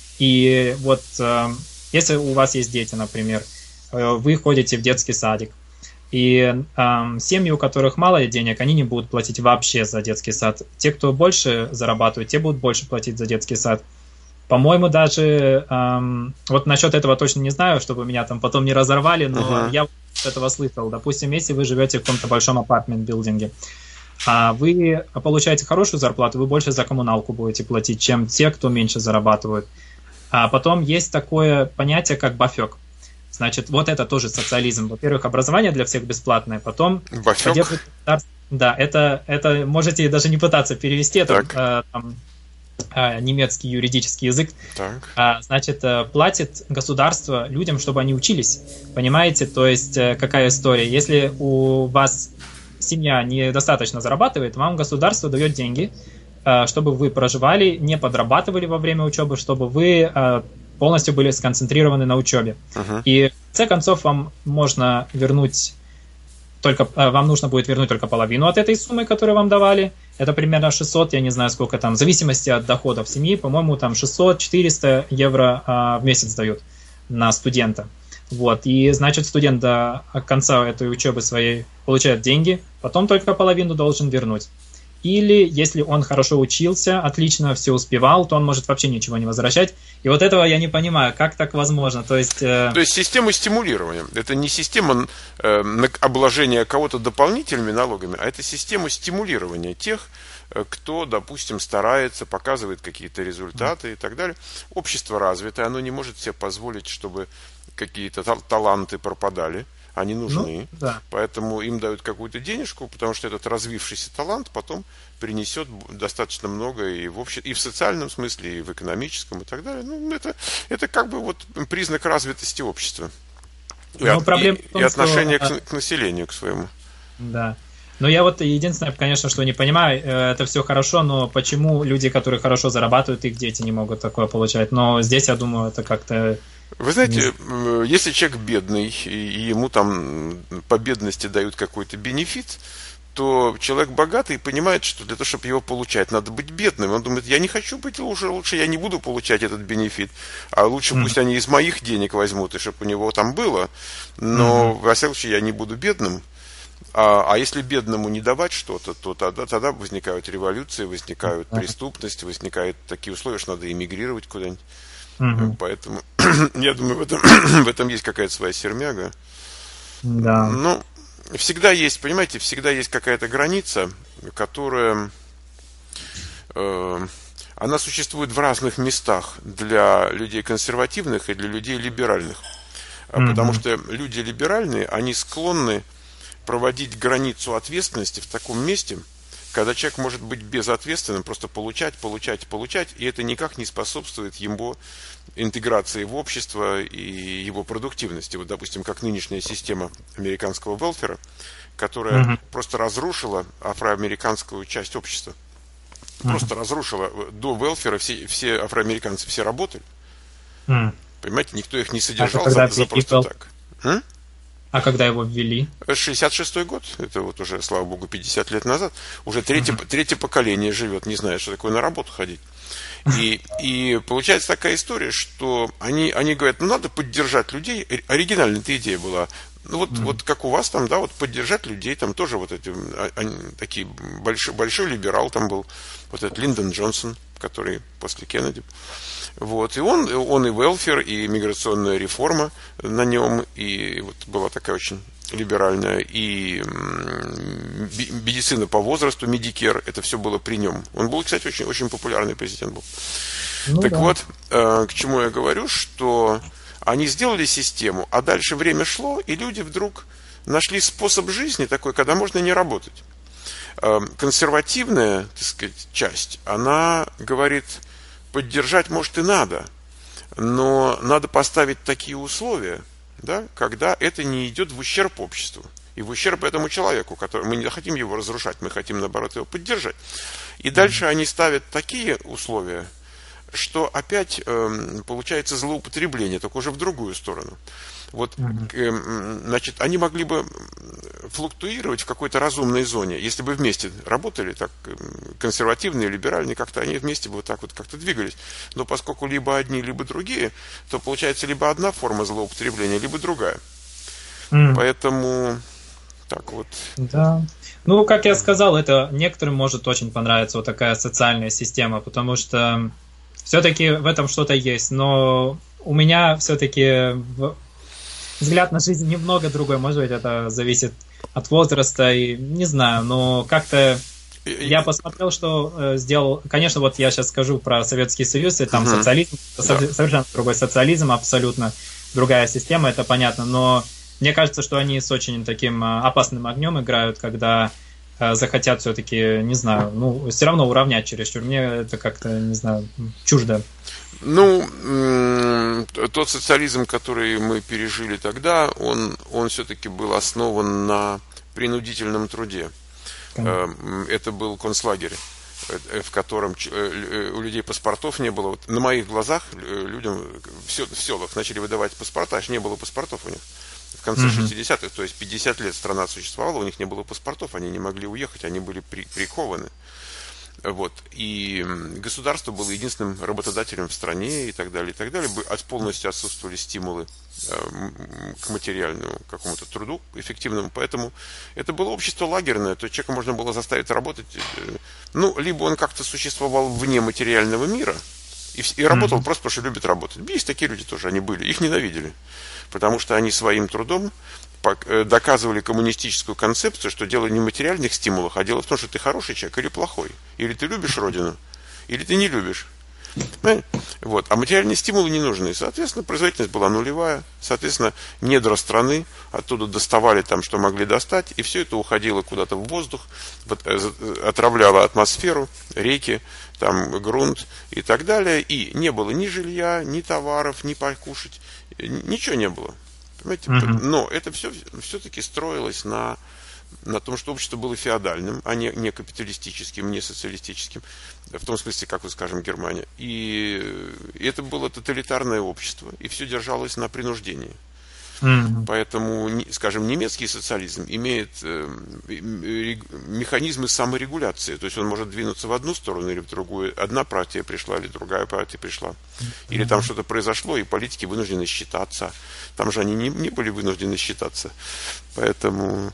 Speaker 2: И вот, э, если у вас есть дети, например, э, вы ходите в детский садик, и э, семьи, у которых мало денег, они не будут платить вообще за детский сад. Те, кто больше зарабатывают, те будут больше платить за детский сад. По-моему, даже э, вот насчет этого точно не знаю, чтобы меня там потом не разорвали, но uh-huh. я этого слышал. Допустим, если вы живете в каком-то большом апартмент-билдинге, а вы получаете хорошую зарплату, вы больше за коммуналку будете платить, чем те, кто меньше зарабатывают. А потом есть такое понятие, как бафёк. Значит, вот это тоже социализм. Во-первых, образование для всех бесплатное, потом...
Speaker 1: Бафёк?
Speaker 2: Да, это, это можете даже не пытаться перевести, это э, там, э, немецкий юридический язык.
Speaker 1: Так.
Speaker 2: А, значит, э, платит государство людям, чтобы они учились. Понимаете? То есть, э, какая история? Если у вас семья недостаточно зарабатывает, вам государство дает деньги, э, чтобы вы проживали, не подрабатывали во время учебы, чтобы вы... Э, полностью были сконцентрированы на учебе. Uh-huh. И в конце концов вам можно вернуть только, вам нужно будет вернуть только половину от этой суммы, которую вам давали. Это примерно шестьсот, я не знаю сколько там, в зависимости от доходов семьи, по-моему, там шестьсот-четыреста евро а, в месяц дают на студента. Вот. И значит, студент до конца этой учебы своей получает деньги, потом только половину должен вернуть. Или, если он хорошо учился, отлично все успевал, то он может вообще ничего не возвращать. И вот этого я не понимаю, как так возможно. То есть, э...
Speaker 1: то есть система стимулирования. Это не система э, обложения кого-то дополнительными налогами, а это система стимулирования тех, кто, допустим, старается, показывает какие-то результаты mm. и так далее. Общество развитое, оно не может себе позволить, чтобы какие-то таланты пропадали. Они нужны,
Speaker 2: ну, да.
Speaker 1: Поэтому им дают какую-то денежку, потому что этот развившийся талант потом принесет достаточно много и в, обще... и в социальном смысле, и в экономическом, и так далее. Ну, это, это как бы вот признак развитости общества. И, от... и, том, и отношение что... к, к населению, к своему.
Speaker 2: Да. Но я вот единственное, конечно, что не понимаю, это все хорошо, но почему люди, которые хорошо зарабатывают, их дети не могут такое получать? Но здесь, я думаю, это как-то...
Speaker 1: Вы знаете, если человек бедный, и ему там по бедности дают какой-то бенефит, то человек богатый понимает, что для того, чтобы его получать, надо быть бедным. Он думает, я не хочу быть лучше, лучше я не буду получать этот бенефит, а лучше mm-hmm. пусть они из моих денег возьмут, и чтобы у него там было, но, mm-hmm. во всяком случае, я не буду бедным. А, а если бедному не давать что-то, то тогда, тогда возникают революции, возникают mm-hmm. преступность, возникают такие условия, что надо эмигрировать куда-нибудь. Mm-hmm. Поэтому, я думаю, в этом, в этом есть какая-то своя сермяга.
Speaker 2: Да.
Speaker 1: Ну, всегда есть, понимаете, всегда есть какая-то граница, которая, э, она существует в разных местах для людей консервативных и для людей либеральных. Mm-hmm. Потому что люди либеральные, они склонны проводить границу ответственности в таком месте, когда человек может быть безответственным, просто получать, получать, получать, и это никак не способствует ему интеграции в общество и его продуктивности. Вот, допустим, как нынешняя система американского велфера, которая uh-huh. просто разрушила афроамериканскую часть общества. Uh-huh. Просто разрушила. До велфера все, все афроамериканцы все работали. Uh-huh. Понимаете, никто их не содержал а за, за просто был... так. М?
Speaker 2: А когда его ввели?
Speaker 1: шестьдесят шестой год, это вот уже, слава богу, пятьдесят лет назад. Уже третье, uh-huh. третье поколение живет, не знает, что такое на работу ходить. И, и получается такая история, что они, они говорят, ну надо поддержать людей. Оригинальная-то идея была. Ну вот, mm-hmm. вот как у вас там, да, вот поддержать людей, там тоже вот эти они, такие большой, большой либерал там был, вот этот Линдон Джонсон, который после Кеннеди. Вот, и он, он и велфер, и миграционная реформа на нем, и вот была такая очень либеральная, и медицина по возрасту, Medicare, это все было при нем. Он был, кстати, очень, очень популярный президент был. Ну, так да. вот, э, к чему я говорю, что они сделали систему, а дальше время шло, и люди вдруг нашли способ жизни такой, когда можно не работать. Э, консервативная, так сказать, часть, она говорит, поддержать, может, и надо, но надо поставить такие условия, да, когда это не идет в ущерб обществу и в ущерб этому человеку, который, мы не хотим его разрушать, мы хотим, наоборот, его поддержать. И дальше они ставят такие условия, что опять э, получается злоупотребление, только уже в другую сторону. Вот, э, значит, они могли бы флуктуировать в какой-то разумной зоне, если бы вместе работали, так, консервативные, либеральные, как-то они вместе бы вот так вот как-то двигались. Но поскольку либо одни, либо другие, то получается либо одна форма злоупотребления, либо другая. Mm. Поэтому так вот.
Speaker 2: Да. Ну, как я сказал, это некоторым может очень понравиться вот такая социальная система, потому что все-таки в этом что-то есть, но у меня все-таки взгляд на жизнь немного другой, может быть, это зависит от возраста, и не знаю, но как-то я посмотрел, что сделал, конечно, вот я сейчас скажу про Советский Союз, и там uh-huh. социализм, да. совершенно другой социализм, абсолютно другая система, это понятно, но мне кажется, что они с очень таким опасным огнем играют, когда захотят все-таки, не знаю, ну, все равно уравнять чересчур. Мне это как-то, не знаю, чуждо.
Speaker 1: Ну, тот социализм, который мы пережили тогда, он, он все-таки был основан на принудительном труде. Конечно. Это был концлагерь, в котором у людей паспортов не было. Вот на моих глазах людям в селах начали выдавать паспорта, аж не было паспортов у них. В конце mm-hmm. шестидесятых, то есть пятьдесят лет страна существовала, у них не было паспортов, они не могли уехать, они были при, прикованы. Вот. И государство было единственным работодателем в стране и так далее, и так далее. Полностью отсутствовали стимулы к материальному какому-то труду эффективному. Поэтому это было общество лагерное, то человека можно было заставить работать. Ну, либо он как-то существовал вне материального мира и, и работал mm-hmm. просто потому, что любит работать. Есть такие люди тоже, они были, их ненавидели. Потому что они своим трудом доказывали коммунистическую концепцию, что дело не в материальных стимулах, а дело в том, что ты хороший человек или плохой. Или ты любишь родину, или ты не любишь. Вот. А материальные стимулы не нужны. Соответственно, производительность была нулевая. Соответственно, недра страны оттуда доставали там, что могли достать. И все это уходило куда-то в воздух, отравляло атмосферу, реки, там, грунт и так далее. И не было ни жилья, ни товаров, ни покушать. Ничего не было. Понимаете? Uh-huh. Но это все все-таки строилось на на том, что общество было феодальным, а не, не капиталистическим, не социалистическим, в том смысле, как вы скажем, Германия. И это было тоталитарное общество, и все держалось на принуждении. Mm-hmm. Поэтому, скажем, немецкий социализм имеет э, механизмы саморегуляции. То есть он может двинуться в одну сторону или в другую. Одна партия пришла или другая партия пришла. Mm-hmm. Или там что-то произошло, и политики вынуждены считаться. Там же они не, не были вынуждены считаться. Поэтому...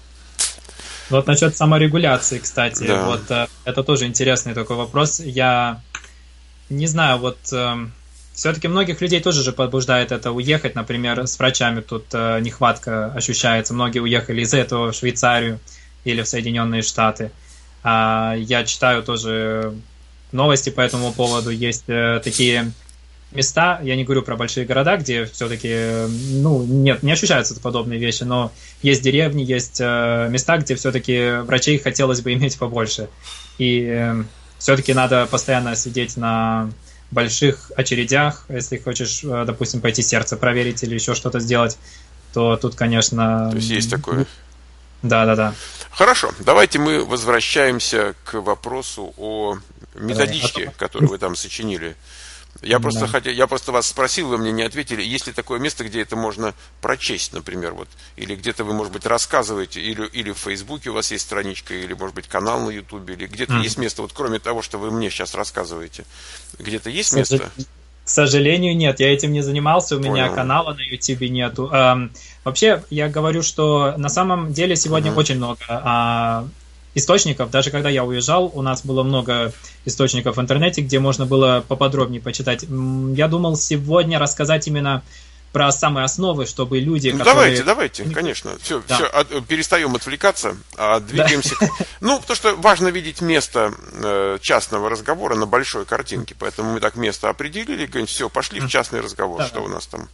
Speaker 2: Вот насчет саморегуляции, кстати.
Speaker 1: Да.
Speaker 2: Вот это тоже интересный такой вопрос. Я не знаю, вот... Все-таки многих людей тоже же побуждает это уехать, например, с врачами тут э, нехватка ощущается. Многие уехали из этого в Швейцарию или в Соединенные Штаты. А я читаю тоже новости по этому поводу. Есть э, такие места, я не говорю про большие города, где все-таки, ну, нет, не ощущаются подобные вещи, но есть деревни, есть э, места, где все-таки врачей хотелось бы иметь побольше. И э, все-таки надо постоянно сидеть на... больших очередях, если хочешь, допустим, пойти сердце проверить или еще что-то сделать, то тут, конечно...
Speaker 1: То есть есть такое?
Speaker 2: Да, да, да.
Speaker 1: Хорошо, давайте мы возвращаемся к вопросу о методичке, да, которую вы там сочинили. Я просто, да. хотел, я просто вас спросил, вы мне не ответили, есть ли такое место, где это можно прочесть, например, вот, или где-то вы, может быть, рассказываете, или, или в Фейсбуке у вас есть страничка, или, может быть, канал на Ютубе, или где-то mm. есть место, вот кроме того, что вы мне сейчас рассказываете, где-то есть место?
Speaker 2: К сожалению, нет, я этим не занимался, у
Speaker 1: Понял.
Speaker 2: меня канала на Ютубе нету. Эм, вообще, я говорю, что на самом деле сегодня mm-hmm. очень много а, источников. Даже когда я уезжал, у нас было много источников в интернете, где можно было поподробнее почитать. Я думал сегодня рассказать именно про самые основы, чтобы люди,
Speaker 1: ну,
Speaker 2: которые...
Speaker 1: Давайте, давайте, конечно. Все, да. все от, перестаем отвлекаться, а двигаемся... Да. Ну, потому что важно видеть место э, частного разговора на большой картинке, поэтому мы так место определили, говорим, все, пошли в частный разговор, да. Что у нас там?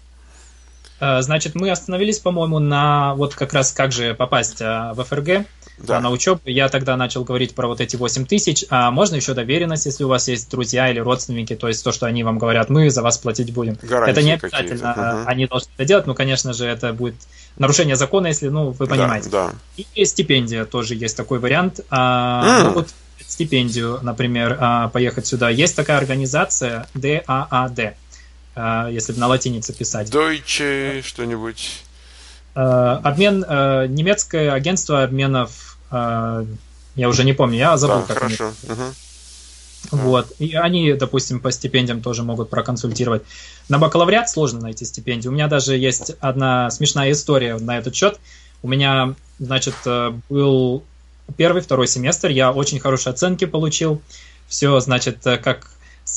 Speaker 2: Значит, мы остановились, по-моему, на вот как раз как же попасть в эф эр гэ, да. на учебу. Я тогда начал говорить про вот эти восемь тысяч. А можно еще доверенность, если у вас есть друзья или родственники, то есть то, что они вам говорят, мы за вас платить будем. Гарантии это не обязательно, угу. они должны это делать, но, конечно же, это будет нарушение закона, если, ну, вы понимаете. Да, да. И стипендия тоже есть такой вариант. А, mm. могут стипендию, например, поехать сюда. Есть такая организация ди эй эй ди. Если на латинице писать.
Speaker 1: Deutsche что-нибудь.
Speaker 2: Обмен, немецкое агентство обменов, я уже не помню, я забыл.
Speaker 1: Да, как хорошо. Угу.
Speaker 2: Вот. И они, допустим, по стипендиям тоже могут проконсультировать. На бакалавриат сложно найти стипендию. У меня даже есть одна смешная история на этот счет. У меня, значит, был первый, второй семестр, я очень хорошие оценки получил. Все, значит, как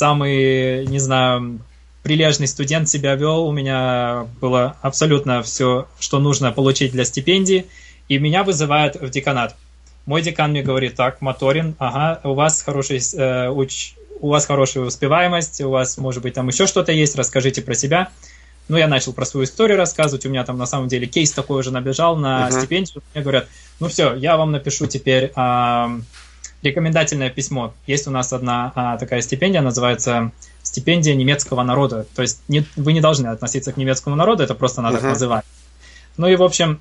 Speaker 2: самый, не знаю... прилежный студент себя вел, у меня было абсолютно все, что нужно получить для стипендии, и меня вызывают в деканат. Мой декан мне говорит: так, Моторин, ага, у вас хороший, э, уч, у вас хорошая успеваемость, у вас, может быть, там еще что-то есть, расскажите про себя. Ну, я начал про свою историю рассказывать, у меня там на самом деле кейс такой уже набежал на uh-huh. стипендию. Мне говорят: ну все, я вам напишу теперь э, рекомендательное письмо. Есть у нас одна э, такая стипендия, называется стипендия немецкого народа. То есть не, вы не должны относиться к немецкому народу, это просто надо uh-huh. называть. Ну и, в общем,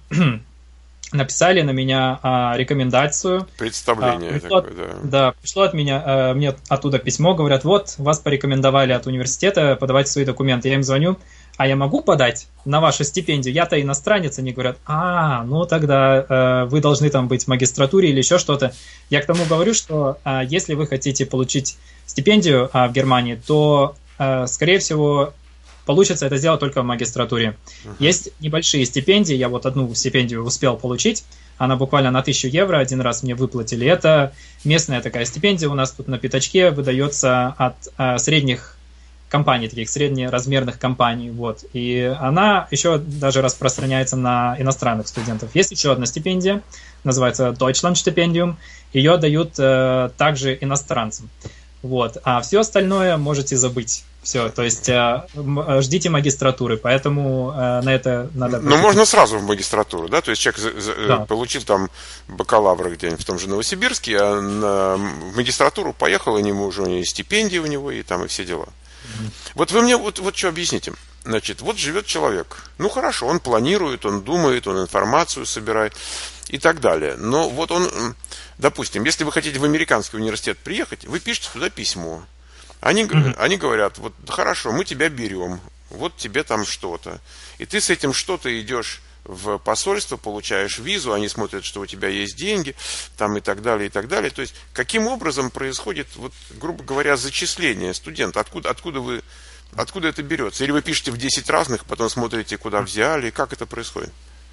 Speaker 2: написали на меня а, рекомендацию.
Speaker 1: Представление
Speaker 2: а, пришло,
Speaker 1: такое, да.
Speaker 2: Да, пришло от меня, а, мне оттуда письмо, говорят: вот, вас порекомендовали от университета, подавайте свои документы. Я им звоню: а я могу подать на вашу стипендию? Я-то иностранец. Они говорят: а, ну тогда э, вы должны там быть в магистратуре или еще что-то. Я к тому говорю, что э, если вы хотите получить стипендию э, в Германии, то, э, скорее всего, получится это сделать только в магистратуре. Uh-huh. Есть небольшие стипендии, я вот одну стипендию успел получить, она буквально на тысячу евро один раз мне выплатили. Это местная такая стипендия, у нас тут на пятачке выдается от э, средних компаний, таких среднеразмерных компаний, вот. И она еще даже распространяется на иностранных студентов. Есть еще одна стипендия, называется Deutschland Stipendium, ее дают э, также иностранцам. Вот. А все остальное можете забыть. Все, то есть э, ждите магистратуры, поэтому э, на это надо...
Speaker 1: Ну, можно сразу в магистратуру, да? То есть человек за, за, да. получил там бакалавра где-нибудь в том же Новосибирске, а на магистратуру поехал, и ему уже и стипендия у него, и там и все дела. Mm-hmm. Вот вы мне вот, вот что объясните. Значит, вот живет человек. Ну, хорошо, он планирует, он думает, он информацию собирает и так далее. Но вот он, допустим, если вы хотите в американский университет приехать, вы пишете туда письмо. Они, mm-hmm. они говорят, вот хорошо, мы тебя берем, вот тебе там что-то. И ты с этим что-то идешь в посольство, получаешь визу, они смотрят, что у тебя есть деньги, там и так далее, и так далее. То есть, каким образом происходит, вот, грубо говоря, зачисление студента? Откуда, откуда вы, откуда это берется? Или вы пишете в десять разных, потом смотрите, куда взяли, как это происходит?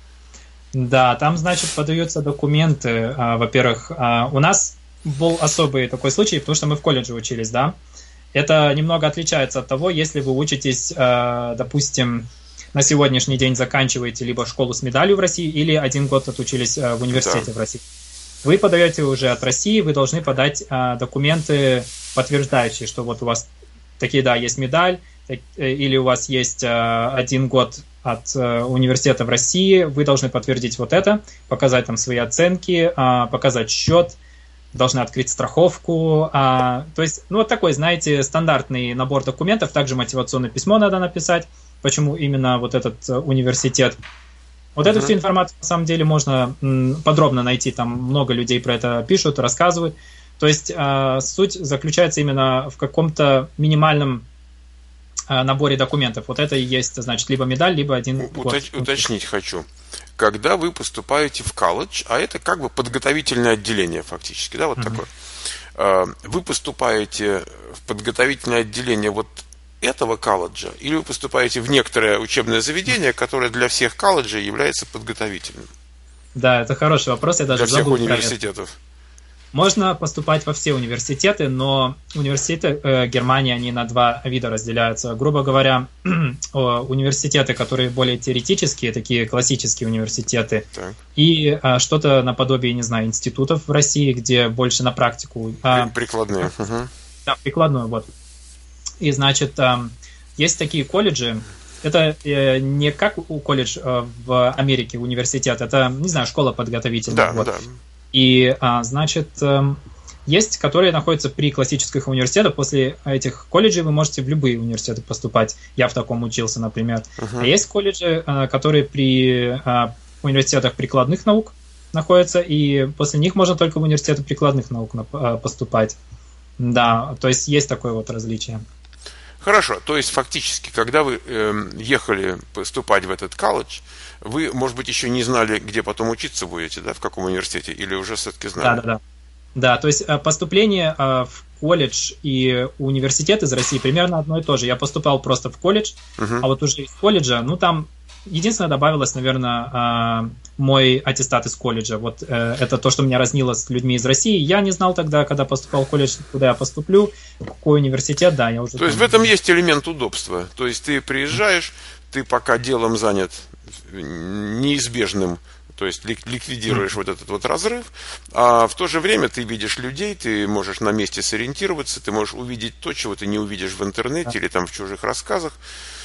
Speaker 2: Да, там, значит, подаются документы. Во-первых, у нас был особый такой случай, потому что мы в колледже учились, да. Это немного отличается от того, если вы учитесь, допустим, на сегодняшний день заканчиваете либо школу с медалью в России, или один год отучились в университете да. в России. Вы подаете уже от России, вы должны подать документы, подтверждающие, что вот у вас такие, да, есть медаль, или у вас есть один год от университета в России, вы должны подтвердить вот это, показать там свои оценки, показать счет, должны открыть страховку. То есть, ну, вот такой, знаете, стандартный набор документов, также мотивационное письмо надо написать, почему именно вот этот университет. Вот uh-huh. эту всю информацию, на самом деле, можно подробно найти, там много людей про это пишут, рассказывают. То есть, суть заключается именно в каком-то минимальном наборе документов. Вот это и есть, значит, либо медаль, либо один
Speaker 1: У-
Speaker 2: год.
Speaker 1: Уточнить хочу. Когда вы поступаете в колледж, а это как бы подготовительное отделение фактически, да, вот uh-huh. такое. Вы поступаете в подготовительное отделение вот этого колледжа, или вы поступаете в некоторое учебное заведение, которое для всех колледжей является подготовительным?
Speaker 2: Да, это хороший вопрос, я даже
Speaker 1: для всех
Speaker 2: забыл
Speaker 1: университетов.
Speaker 2: Можно поступать во все университеты, но университеты э, Германии, они на два вида разделяются. Грубо говоря, университеты, которые более теоретические, такие классические университеты, так. и э, что-то наподобие, не знаю, институтов в России, где больше на практику. Э,
Speaker 1: Прикладные. Угу.
Speaker 2: Да, прикладную, вот. И, значит, э, есть такие колледжи, это э, не как у колледж э, в Америке, университет, это, не знаю, школа подготовительная.
Speaker 1: Да,
Speaker 2: вот.
Speaker 1: да.
Speaker 2: И, значит, есть, которые находятся при классических университетах. После этих колледжей вы можете в любые университеты поступать. Я в таком учился, например. Uh-huh. А есть колледжи, которые при университетах прикладных наук находятся, и после них можно только в университеты прикладных наук поступать. Да, то есть есть такое вот различие.
Speaker 1: Хорошо, то есть фактически, когда вы э, ехали поступать в этот колледж, вы, может быть, еще не знали, где потом учиться будете, да, в каком университете, или уже все-таки знали?
Speaker 2: Да, да, да. Да, то есть поступление в колледж и университет из России примерно одно и то же. Я поступал просто в колледж, uh-huh. а вот уже из колледжа, ну там единственное добавилось, наверное, мой аттестат из колледжа. Вот это то, что меня разнило с людьми из России. Я не знал тогда, когда поступал в колледж, куда я поступлю, в какой университет, да, я уже...
Speaker 1: То есть в этом есть элемент удобства. То есть ты приезжаешь, ты пока делом занят неизбежным, то есть ликвидируешь mm-hmm. вот этот вот разрыв, а в то же время ты видишь людей, ты можешь на месте сориентироваться, ты можешь увидеть то, чего ты не увидишь в интернете mm-hmm. или там в чужих рассказах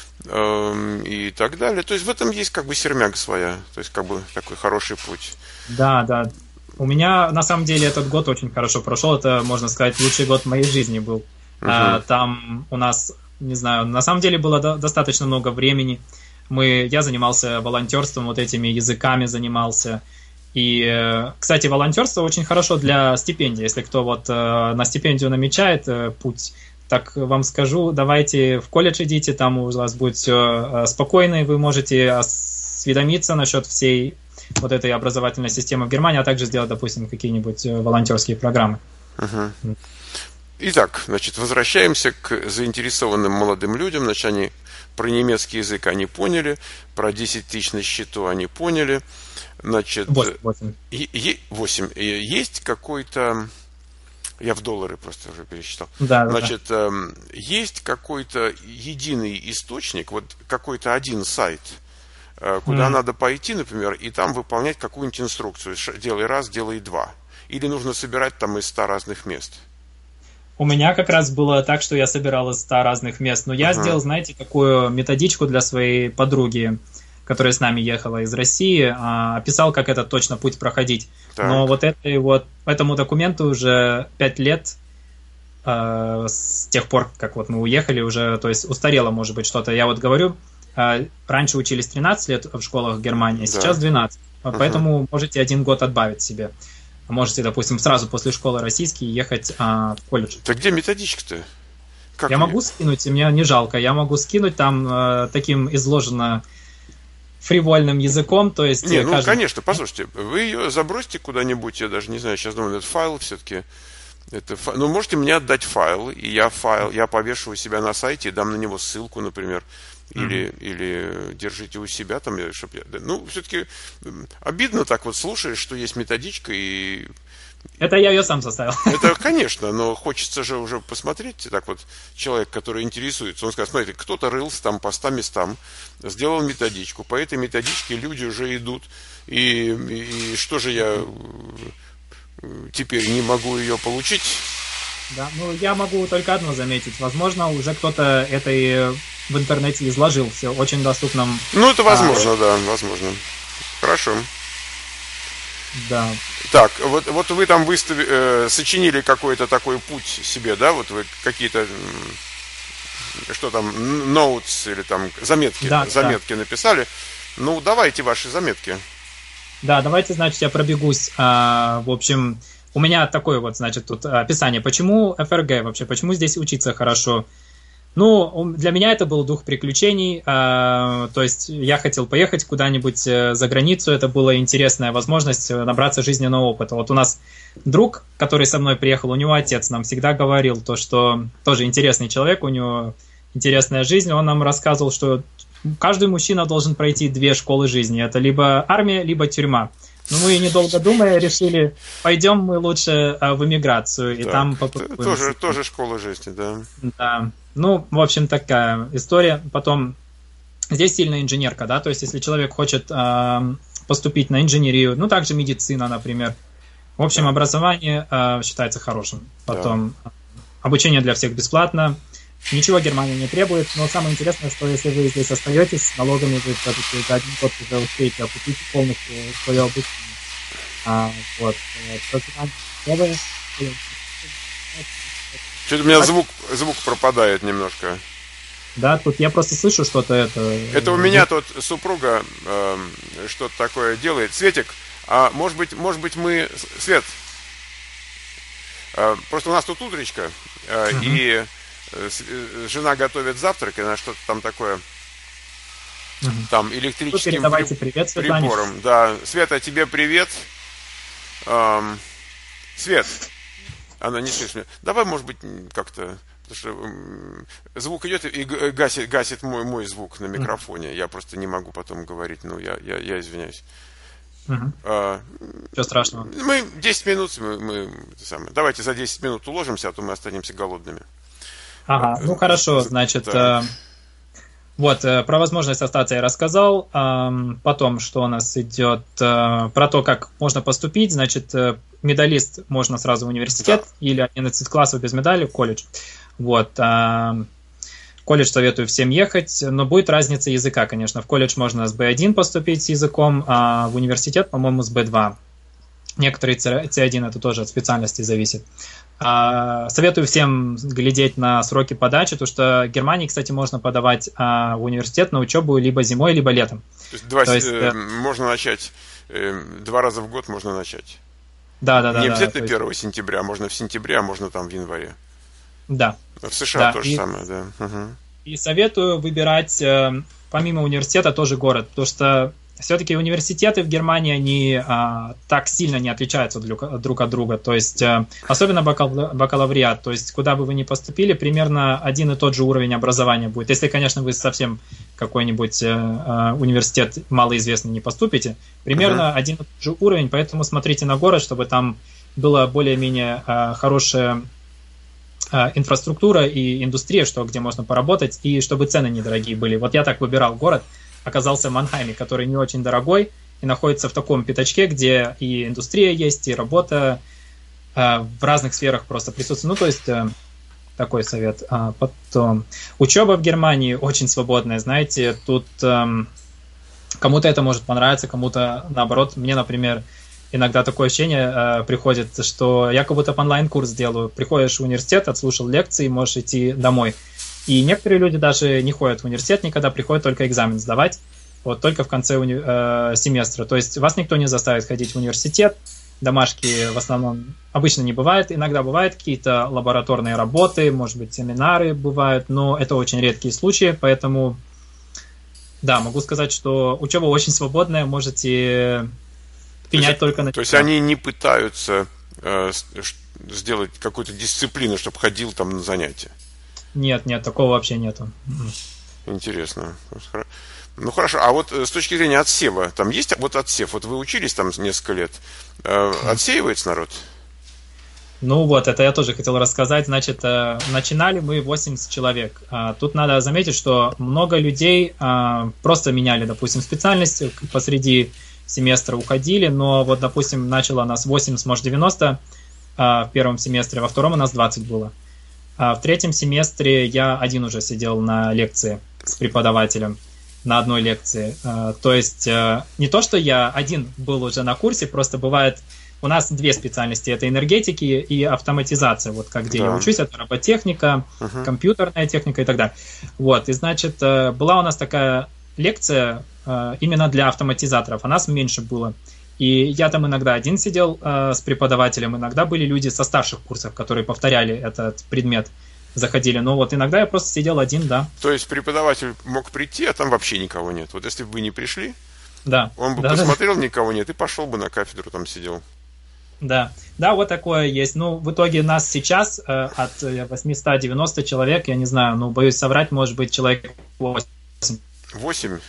Speaker 1: э- и так далее. То есть в этом есть как бы сермяга своя, то есть как бы такой хороший путь.
Speaker 2: Да, да. У меня на самом деле этот год очень хорошо прошел, это, можно сказать, лучший год моей жизни был. Mm-hmm. А, там у нас, не знаю, на самом деле было до- достаточно много времени. Мы, я занимался волонтерством, вот этими языками занимался. И, кстати, волонтерство очень хорошо для стипендий. Если кто вот на стипендию намечает путь, так вам скажу, давайте в колледж идите, там у вас будет все спокойно, и вы можете осведомиться насчет всей вот этой образовательной системы в Германии, а также сделать, допустим, какие-нибудь волонтерские программы.
Speaker 1: Угу. Итак, значит, возвращаемся к заинтересованным молодым людям. Значит, они про немецкий язык они поняли, про десять тысяч на счету они поняли. Значит,
Speaker 2: восемь.
Speaker 1: восемь. Есть какой-то... Я в доллары просто уже пересчитал.
Speaker 2: Да,
Speaker 1: Значит,
Speaker 2: да.
Speaker 1: есть какой-то единый источник, вот какой-то один сайт, куда mm. надо пойти, например, и там выполнять какую-нибудь инструкцию. Делай раз, делай два. Или нужно собирать там из ста разных мест?
Speaker 2: У меня как раз было так, что я собирал из ста разных мест. Но я uh-huh. сделал, знаете, такую методичку для своей подруги, которая с нами ехала из России, описал, как этот точно путь проходить. Так. Но вот, этой, вот этому документу уже пять лет э, с тех пор, как вот мы уехали, уже, то есть устарело, может быть, что-то. Я вот говорю, раньше учились тринадцать лет в школах Германии, а
Speaker 1: Да.
Speaker 2: сейчас двенадцать.
Speaker 1: Ага.
Speaker 2: Поэтому можете один год отбавить себе. Можете, допустим, сразу после школы российский ехать а, в колледж.
Speaker 1: Так где методичка-то? Как
Speaker 2: я
Speaker 1: ее?
Speaker 2: могу скинуть, и мне не жалко. Я могу скинуть там э, таким изложено фривольным языком, то есть...
Speaker 1: Не, ну,
Speaker 2: каждый...
Speaker 1: конечно, послушайте, вы ее забросьте куда-нибудь, я даже не знаю, сейчас думаю, это файл все-таки. Это фа... Ну, можете мне отдать файл, и я файл, я повешу у себя на сайте и дам на него ссылку, например, или, mm-hmm. или держите у себя там, чтобы я... Ну, все-таки обидно так вот слушаешь, что есть методичка, и...
Speaker 2: Это я ее сам составил.
Speaker 1: Это, конечно, но хочется же уже посмотреть, так вот, человек, который интересуется, он скажет, смотрите, кто-то рылся там по ста местам, сделал методичку, по этой методичке люди уже идут, и, и что же я теперь не могу ее получить?
Speaker 2: Да, ну я могу только одно заметить, возможно, уже кто-то это и в интернете изложил, все очень доступном.
Speaker 1: Ну, это возможно, а... да, возможно. Хорошо.
Speaker 2: Да.
Speaker 1: Так, вот, вот вы там выставили, э, сочинили какой-то такой путь себе, да? Вот вы какие-то, что там, notes или там заметки,
Speaker 2: да,
Speaker 1: заметки
Speaker 2: да.
Speaker 1: написали. Ну, давайте ваши заметки.
Speaker 2: Да, давайте, значит, я пробегусь. А, в общем, у меня такое вот, значит, тут описание. Почему эф эр гэ вообще? Почему здесь учиться хорошо? Ну, для меня это был дух приключений, э, то есть я хотел поехать куда-нибудь за границу, это была интересная возможность набраться жизненного опыта. Вот у нас друг, который со мной приехал, у него отец нам всегда говорил, то, что тоже интересный человек, у него интересная жизнь, он нам рассказывал, что каждый мужчина должен пройти две школы жизни, это либо армия, либо тюрьма. Но мы, недолго думая, решили, пойдем мы лучше в эмиграцию, и
Speaker 1: так,
Speaker 2: там попробуем.
Speaker 1: Тоже, тоже школа жизни, да.
Speaker 2: Да. Ну, в общем, такая история. Потом, здесь сильная инженерка, да, то есть, если человек хочет э, поступить на инженерию, ну, также медицина, например. В общем, да. Образование э, считается хорошим. Потом, да. Обучение для всех бесплатно. Ничего Германия не требует, но самое интересное, что если вы здесь остаетесь, с налогами вы все-таки за один год уже успеете оплатить полностью свое обучение. А, вот.
Speaker 1: Что-то у меня звук, звук пропадает немножко.
Speaker 2: Да, тут я просто слышу что-то это.
Speaker 1: Это у меня тут супруга э, что-то такое делает. Светик, а может быть, может быть мы... Свет, э, просто у нас тут утречка, э, угу. и э, жена готовит завтрак, и она что-то там такое... Угу. Там электрическим при...
Speaker 2: привет,
Speaker 1: прибором. Да. Света, тебе привет. Эм, Свет. Она не слышит меня. Давай, может быть, как-то... Потому что звук идет и гасит, гасит мой, мой звук на микрофоне. Я просто не могу потом говорить. Ну, я, я, я извиняюсь.
Speaker 2: Угу.
Speaker 1: А,
Speaker 2: Ничего страшного.
Speaker 1: Мы десять минут, мы, мы самое. Давайте за десять минут уложимся, а то мы останемся голодными.
Speaker 2: Ага, ну хорошо, значит... Да. Вот, про возможность остаться я рассказал. Потом, что у нас идет, про то, как можно поступить. Значит, медалист можно сразу в университет, да. Или одиннадцать классов без медали в колледж. Вот. Колледж советую всем ехать, но будет разница языка, конечно. В колледж можно с би один поступить с языком, а в университет, по-моему, с би два. Некоторые си один, это тоже от специальности зависит. Советую всем глядеть на сроки подачи, потому что в Германии, кстати, можно подавать в университет на учебу либо зимой, либо летом.
Speaker 1: То есть, два,
Speaker 2: То есть
Speaker 1: э, можно начать, э, два раза в год можно начать.
Speaker 2: Да, да, да.
Speaker 1: Не обязательно
Speaker 2: да,
Speaker 1: первого
Speaker 2: есть...
Speaker 1: сентября, можно в сентябре, а можно там в январе.
Speaker 2: Да.
Speaker 1: В США
Speaker 2: да.
Speaker 1: то же
Speaker 2: и,
Speaker 1: самое, да. Угу.
Speaker 2: И советую выбирать, помимо университета, тоже город, потому что все-таки университеты в Германии, они а, так сильно не отличаются друг, друг от друга, то есть а, особенно бакал, бакалавриат, то есть куда бы вы ни поступили, примерно один и тот же уровень образования будет. Если, конечно, вы совсем какой-нибудь а, университет малоизвестный не поступите, примерно uh-huh. один и тот же уровень, поэтому смотрите на город, чтобы там была более-менее а, хорошая а, инфраструктура и индустрия, что, где можно поработать, и чтобы цены недорогие были. Вот я так выбирал город, оказался в Манхайме, который не очень дорогой и находится в таком пятачке, где и индустрия есть, и работа э, в разных сферах просто присутствует. Ну, то есть э, такой совет. А потом учеба в Германии очень свободная, знаете, тут э, кому-то это может понравиться, кому-то наоборот. Мне, например, иногда такое ощущение э, приходит, что я как будто онлайн-курс делаю. Приходишь в университет, отслушал лекции, можешь идти домой. И некоторые люди даже не ходят в университет никогда, приходят только экзамен сдавать, вот только в конце уни- э, семестра. То есть вас никто не заставит ходить в университет, домашки в основном обычно не бывает, иногда бывают какие-то лабораторные работы, может быть, семинары бывают, но это очень редкие случаи, поэтому, да, могу сказать, что учеба очень свободная, можете пенять только на...
Speaker 1: То есть они не пытаются э, сделать какую-то дисциплину, чтобы ходил там на занятия?
Speaker 2: Нет, нет, такого вообще нету.
Speaker 1: Интересно. Ну хорошо, а вот с точки зрения отсева, там есть вот отсев, вот вы учились там несколько лет, э, отсеивается народ?
Speaker 2: Ну вот, это я тоже хотел рассказать. Значит, э, начинали мы восемьдесят человек. А, тут надо заметить, что много людей а, просто меняли, допустим, специальность, посреди семестра уходили, но вот, допустим, начало нас восемьдесят, может, девяносто а, в первом семестре, во втором у нас двадцать было. А в третьем семестре я один уже сидел на лекции с преподавателем, на одной лекции. То есть не то, что я один был уже на курсе, просто бывает, у нас две специальности, это энергетики и автоматизация, вот как где да. я учусь, это роботехника, uh-huh. компьютерная техника и так далее. Вот, и значит, была у нас такая лекция именно для автоматизаторов, а нас меньше было. И я там иногда один сидел э, с преподавателем, иногда были люди со старших курсов, которые повторяли этот предмет, заходили. Но вот иногда я просто сидел один, да.
Speaker 1: То есть преподаватель мог прийти, а там вообще никого нет. Вот если бы вы не пришли,
Speaker 2: да.
Speaker 1: он бы
Speaker 2: да,
Speaker 1: посмотрел,
Speaker 2: да.
Speaker 1: никого нет, и пошел бы на кафедру, там сидел.
Speaker 2: Да, да, вот такое есть. Ну, в итоге нас сейчас э, от восемьсот девяносто человек, я не знаю, ну, боюсь соврать, может быть, человек восемь.
Speaker 1: Восемь?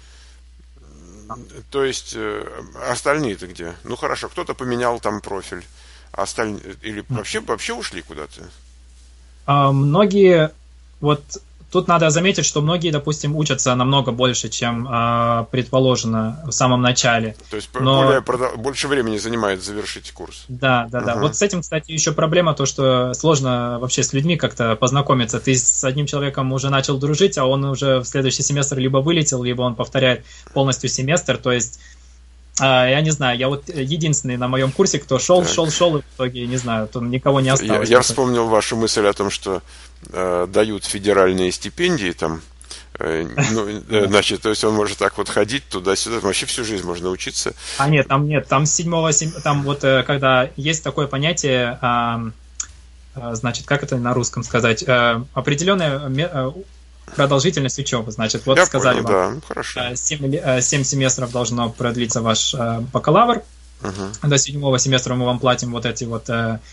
Speaker 1: То есть э, остальные-то где? Ну хорошо, кто-то поменял там профиль, а остальные или вообще, вообще ушли куда-то?
Speaker 2: А, многие, вот тут надо заметить, что многие, допустим, учатся намного больше, чем э, предположено в самом начале.
Speaker 1: То есть
Speaker 2: Но...
Speaker 1: более, больше времени занимает завершить курс.
Speaker 2: Да, да, да. Uh-huh. Вот с этим, кстати, еще проблема то, что сложно вообще с людьми как-то познакомиться. Ты с одним человеком уже начал дружить, а он уже в следующий семестр либо вылетел, либо он повторяет полностью семестр. То есть, э, я не знаю, я вот единственный на моем курсе, кто шел, так. шел, шел, и в итоге, не знаю, то никого не осталось.
Speaker 1: Я, я вспомнил вашу мысль о том, что э, дают федеральные стипендии там. Ну, значит, то есть он может так вот ходить туда-сюда, вообще всю жизнь можно учиться.
Speaker 2: А нет, там нет, там с седьмого, там вот когда есть такое понятие, значит, как это на русском сказать, определенная продолжительность учебы, значит, вот
Speaker 1: я
Speaker 2: сказали
Speaker 1: понял,
Speaker 2: вам,
Speaker 1: да, хорошо.
Speaker 2: семь семестров должно продлиться ваш бакалавр, uh-huh. до седьмого семестра мы вам платим вот эти вот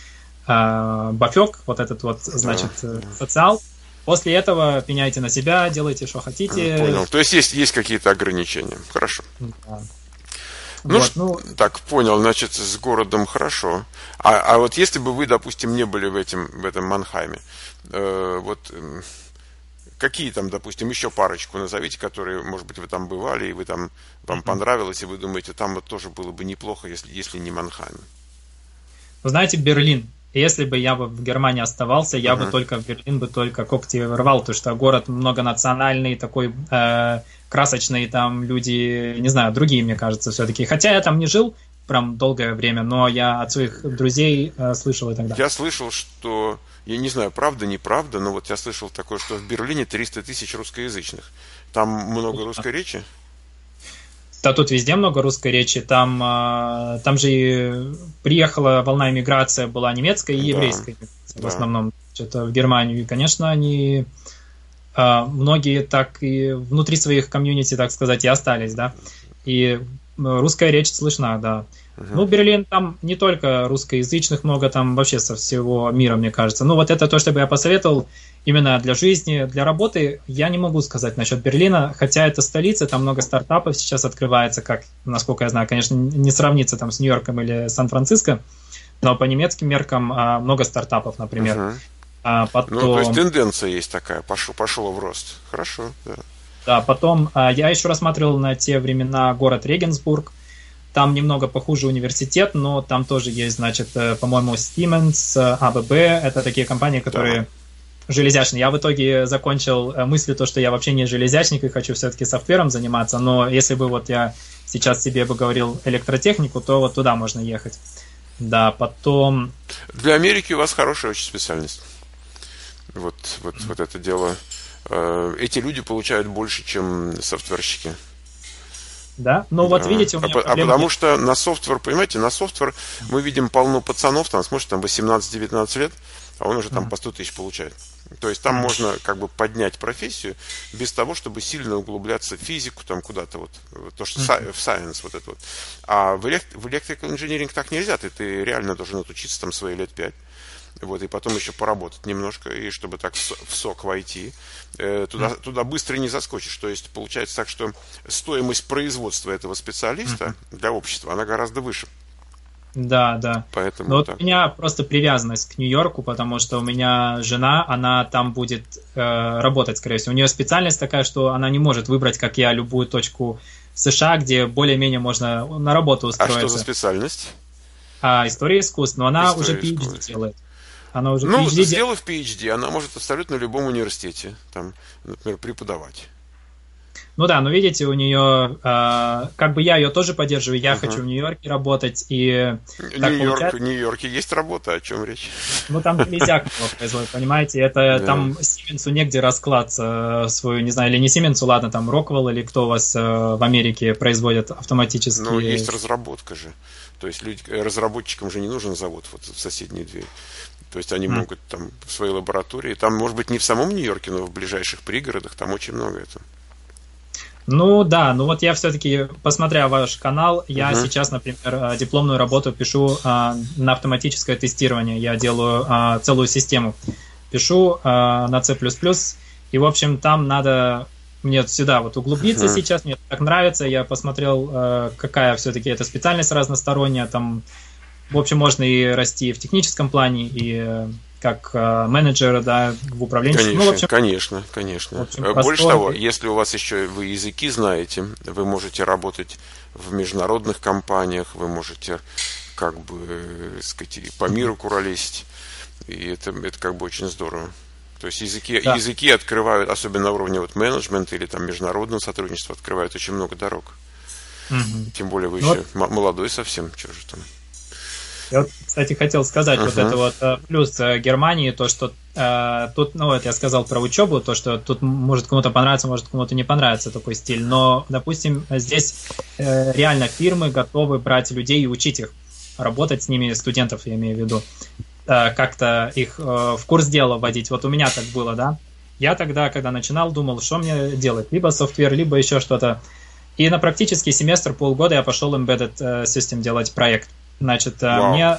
Speaker 2: бафёк, вот этот вот, значит, uh-huh. социал. После этого пеняйте на себя, делайте, что хотите.
Speaker 1: Понял. То есть есть, есть какие-то ограничения. Хорошо. Да. Ну,
Speaker 2: вот,
Speaker 1: ш...
Speaker 2: ну,
Speaker 1: так, понял, значит, с городом хорошо. А, а вот если бы вы, допустим, не были в, этом, в этом Манхайме, э, вот э, какие там, допустим, еще парочку назовите, которые, может быть, вы там бывали, и вы там, вам mm-hmm. понравилось, и вы думаете, там вот тоже было бы неплохо, если, если не Манхайм?
Speaker 2: Вы знаете, Берлин. Если бы я бы в Германии оставался, я uh-huh. бы только в Берлин бы только когти рвал, потому что город многонациональный, такой э, красочный, там люди, не знаю, другие, мне кажется, все-таки. Хотя я там не жил прям долгое время, но я от своих друзей э, слышал и так далее.
Speaker 1: Я слышал, что, я не знаю, правда, неправда, но вот я слышал такое, что в Берлине триста тысяч русскоязычных. Там много русской речи?
Speaker 2: Да, тут везде много русской речи. Там, там же и приехала волна иммиграции, была немецкая и еврейская, да, в основном, это в Германию. И, конечно, они многие так и внутри своих комьюнити, так сказать, и остались, да. И русская речь слышна, да. Uh-huh. Ну, Берлин, там не только русскоязычных много, там вообще со всего мира, мне кажется. Ну, вот это то, что бы я посоветовал именно для жизни, для работы. Я не могу сказать насчет Берлина, хотя это столица, там много стартапов сейчас открывается, как, насколько я знаю, конечно, не сравнится там с Нью-Йорком или Сан-Франциско, но по немецким меркам много стартапов, например. Uh-huh. А потом...
Speaker 1: Ну, то есть тенденция есть такая, пошел, пошел в рост. Хорошо, да.
Speaker 2: Да, потом я еще рассматривал на те времена город Регенсбург. Там немного похуже университет, но там тоже есть, значит, по-моему, Siemens, а бэ бэ. Это такие компании, которые да. железячные. Я в итоге закончил мыслью то, что я вообще не железячник и хочу все-таки софтвером заниматься. Но если бы вот я сейчас себе бы говорил электротехнику, то вот туда можно ехать. Да, потом...
Speaker 1: Для Америки у вас хорошая очень специальность. Вот, вот, mm-hmm. вот это дело... эти люди получают больше, чем софтверщики.
Speaker 2: Да, ну вот видите, у меня
Speaker 1: а, а потому что на софтвер, понимаете, на софтвер мы видим полно пацанов, там, смотришь, там восемнадцать-девятнадцать лет, а он уже там mm. по сто тысяч получает. То есть там mm. можно как бы поднять профессию без того, чтобы сильно углубляться в физику, там куда-то вот, то, что mm. в science вот это вот. А в, элект, в electrical engineering так нельзя, ты, ты реально должен отучиться там свои лет пять. Вот, и потом еще поработать немножко, и чтобы так в сок войти, э, туда, mm. туда быстро не заскочишь. То есть получается так, что стоимость производства этого специалиста mm-hmm. для общества, она гораздо выше.
Speaker 2: Да, да.
Speaker 1: Поэтому
Speaker 2: Но вот
Speaker 1: так.
Speaker 2: у меня просто привязанность к Нью-Йорку, потому что у меня жена, она там будет э, работать, скорее всего. У нее специальность такая, что она не может выбрать, как я, любую точку в США, где более-менее можно на работу устроиться.
Speaker 1: А что за специальность?
Speaker 2: А, история искусств, но она
Speaker 1: история
Speaker 2: уже пи эйч ди
Speaker 1: искусств.
Speaker 2: делает. Она уже
Speaker 1: ну,
Speaker 2: пи эйч ди
Speaker 1: сделав пи эйч ди, она может абсолютно в любом университете, там, например, преподавать.
Speaker 2: Ну да, но видите, у нее, э, как бы я ее тоже поддерживаю, я uh-huh. хочу в Нью-Йорке работать, и
Speaker 1: Нью-Йорк, получается... В Нью-Йорке есть работа, о чем речь?
Speaker 2: Ну там железяк производит, понимаете, это да. Там Сименсу негде расклад э, свою, не знаю, или не Сименсу, ладно, там Роквелл или кто у вас э, в Америке производит автоматически.
Speaker 1: Ну есть разработка же, то есть люди, разработчикам же не нужен завод вот в соседней двери. То есть они mm. могут там в своей лаборатории, там, может быть, не в самом Нью-Йорке, но в ближайших пригородах, там очень много этого.
Speaker 2: Ну да, ну вот я все-таки, посмотря ваш канал, я uh-huh. сейчас, например, дипломную работу пишу а, на автоматическое тестирование. Я делаю а, целую систему. Пишу а, на C++, и, в общем, там надо мне сюда вот углубиться uh-huh. сейчас. Мне так нравится. Я посмотрел, а, какая все-таки эта специальность разносторонняя. Там, в общем, можно и расти в техническом плане, и как э, менеджер, да, в управленческом.
Speaker 1: Конечно,
Speaker 2: ну, в общем,
Speaker 1: конечно, конечно.
Speaker 2: В общем,
Speaker 1: Больше
Speaker 2: простой...
Speaker 1: того, если у вас еще вы языки знаете, вы можете работать в международных компаниях, вы можете как бы, сказать, по миру куролесить, и это, это как бы очень здорово. То есть языки, да. языки открывают, особенно на уровне вот менеджмента или там международного сотрудничества, открывают очень много дорог. Угу. Тем более вы вот. Еще молодой совсем, что же там.
Speaker 2: Я вот, кстати, хотел сказать, uh-huh. вот это вот плюс Германии, то, что э, тут, ну, вот я сказал про учебу, то, что тут может кому-то понравиться, может кому-то не понравится такой стиль, но, допустим, здесь э, реально фирмы готовы брать людей и учить их, работать с ними, студентов, я имею в виду, э, как-то их э, в курс дела вводить. Вот у меня так было, да. Я тогда, когда начинал, думал, что мне делать, либо софтвер, либо еще что-то. И на практический семестр, полгода я пошел Embedded System делать проект. Значит, wow. мне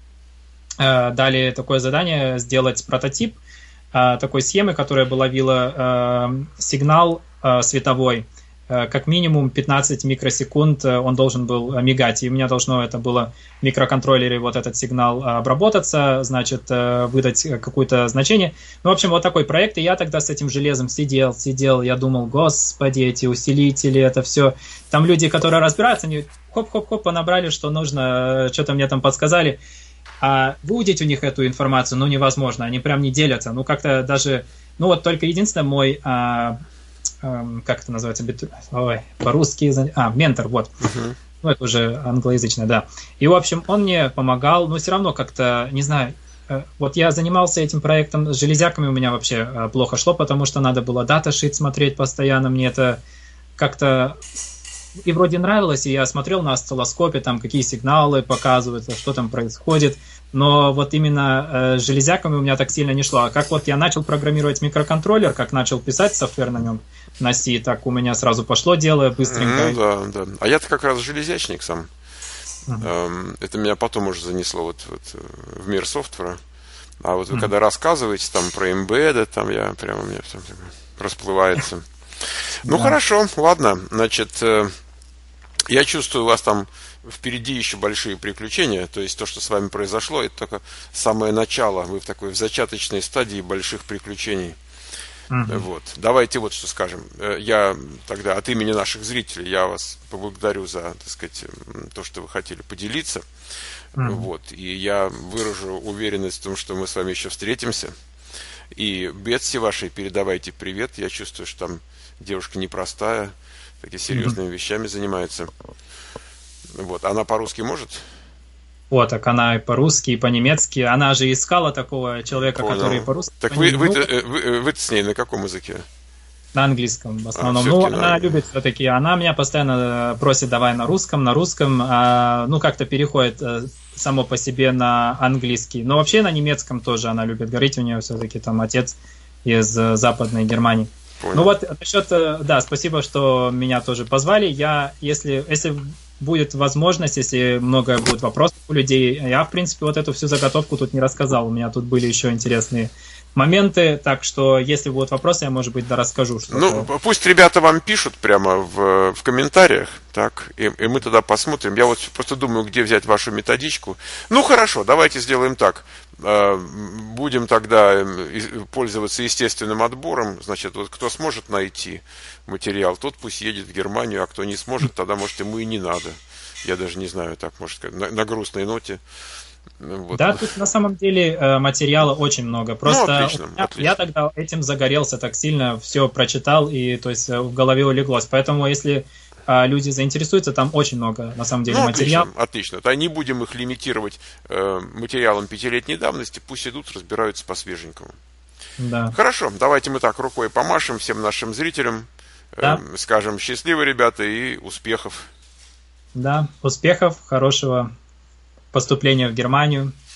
Speaker 2: э, дали такое задание сделать прототип э, такой схемы, которая бы ловила э, сигнал э, световой. Э, как минимум пятнадцать микросекунд э, он должен был мигать. И у меня должно это было в микроконтроллере вот этот сигнал обработаться, значит, э, выдать какое-то значение. Ну, в общем, вот такой проект. И я тогда с этим железом сидел, сидел. Я думал, господи, эти усилители, это все. Там люди, которые разбираются, они... хоп-хоп-хоп, понабрали, что нужно, что-то мне там подсказали. А выудить у них эту информацию, ну, невозможно. Они прям не делятся. Ну, как-то даже... Ну, вот только единственное мой... А, а, как это называется? Ой, по-русски... А, ментор, вот. Uh-huh. Ну, это уже англоязычное, да. И, в общем, он мне помогал, но все равно как-то, не знаю... Вот я занимался этим проектом с железяками, у меня вообще плохо шло, потому что надо было даташит смотреть постоянно. Мне это как-то... И вроде нравилось, и я смотрел на осциллоскопе, там какие сигналы показываются, что там происходит, но вот именно э, с железяками у меня так сильно не шло. А как вот я начал программировать микроконтроллер, как начал писать софтвер на нем, на C, так у меня сразу пошло дело быстренько.
Speaker 1: Ну, да, да. А я-то как раз железячник сам. Uh-huh. Эм, это меня потом уже занесло вот, вот в мир софтвера. А вот вы uh-huh. когда рассказываете там про embedded, там я прямо у меня все расплывается. Ну, да. Хорошо, ладно, значит, э, я чувствую, у вас там впереди еще большие приключения, то есть то, что с вами произошло, это только самое начало, вы в такой в зачаточной стадии больших приключений. Uh-huh. Вот. Давайте вот что скажем. Я тогда от имени наших зрителей я вас поблагодарю за, так сказать, то, что вы хотели поделиться. Uh-huh. Вот. И я выражу уверенность в том, что мы с вами еще встретимся. И Бетси вашей передавайте привет. Я чувствую, что там девушка непростая, такими серьезными mm-hmm. вещами занимается. Вот. Она по-русски может?
Speaker 2: Вот, так она и по-русски, и по-немецки. Она же искала такого человека,
Speaker 1: Понял.
Speaker 2: который по-русски.
Speaker 1: Так вы, вы, вы, вы с ней на каком языке?
Speaker 2: На английском в основном.
Speaker 1: А,
Speaker 2: ну,
Speaker 1: на...
Speaker 2: она любит все-таки. Она меня постоянно просит, давай на русском, на русском. А, ну, как-то переходит само по себе на английский. Но вообще на немецком тоже она любит говорить. У нее все-таки там отец из Западной Германии. Понял. Ну вот, насчет, да, спасибо, что меня тоже позвали. Я, если, если будет возможность, если много будет вопросов у людей, я, в принципе, вот эту всю заготовку тут не рассказал. У меня тут были еще интересные моменты, так что, если будут вопросы, я, может быть, да расскажу что-то.
Speaker 1: Ну, пусть ребята вам пишут прямо в, в комментариях, так, и, и мы тогда посмотрим. Я вот просто думаю, где взять вашу методичку. Ну, хорошо, давайте сделаем так. Будем тогда пользоваться естественным отбором. Значит, вот кто сможет найти материал, тот пусть едет в Германию, а кто не сможет, тогда, может, ему и не надо. Я даже не знаю, так, может сказать, на, на грустной ноте. Вот.
Speaker 2: Да, тут на самом деле материала очень много. Просто
Speaker 1: ну, отлично,
Speaker 2: я,
Speaker 1: отлично.
Speaker 2: я тогда этим загорелся так сильно, все прочитал, и то есть в голове улеглось. Поэтому, если а, люди заинтересуются, там очень много на самом деле
Speaker 1: ну,
Speaker 2: материала.
Speaker 1: Отлично, отлично. Да, не будем их лимитировать э, материалом пятилетней давности, пусть идут, разбираются по свеженькому.
Speaker 2: Да.
Speaker 1: Хорошо, давайте мы так рукой помашем всем нашим зрителям,
Speaker 2: да.
Speaker 1: э, скажем счастливы, ребята, и успехов.
Speaker 2: Да, успехов, хорошего поступления в Германию.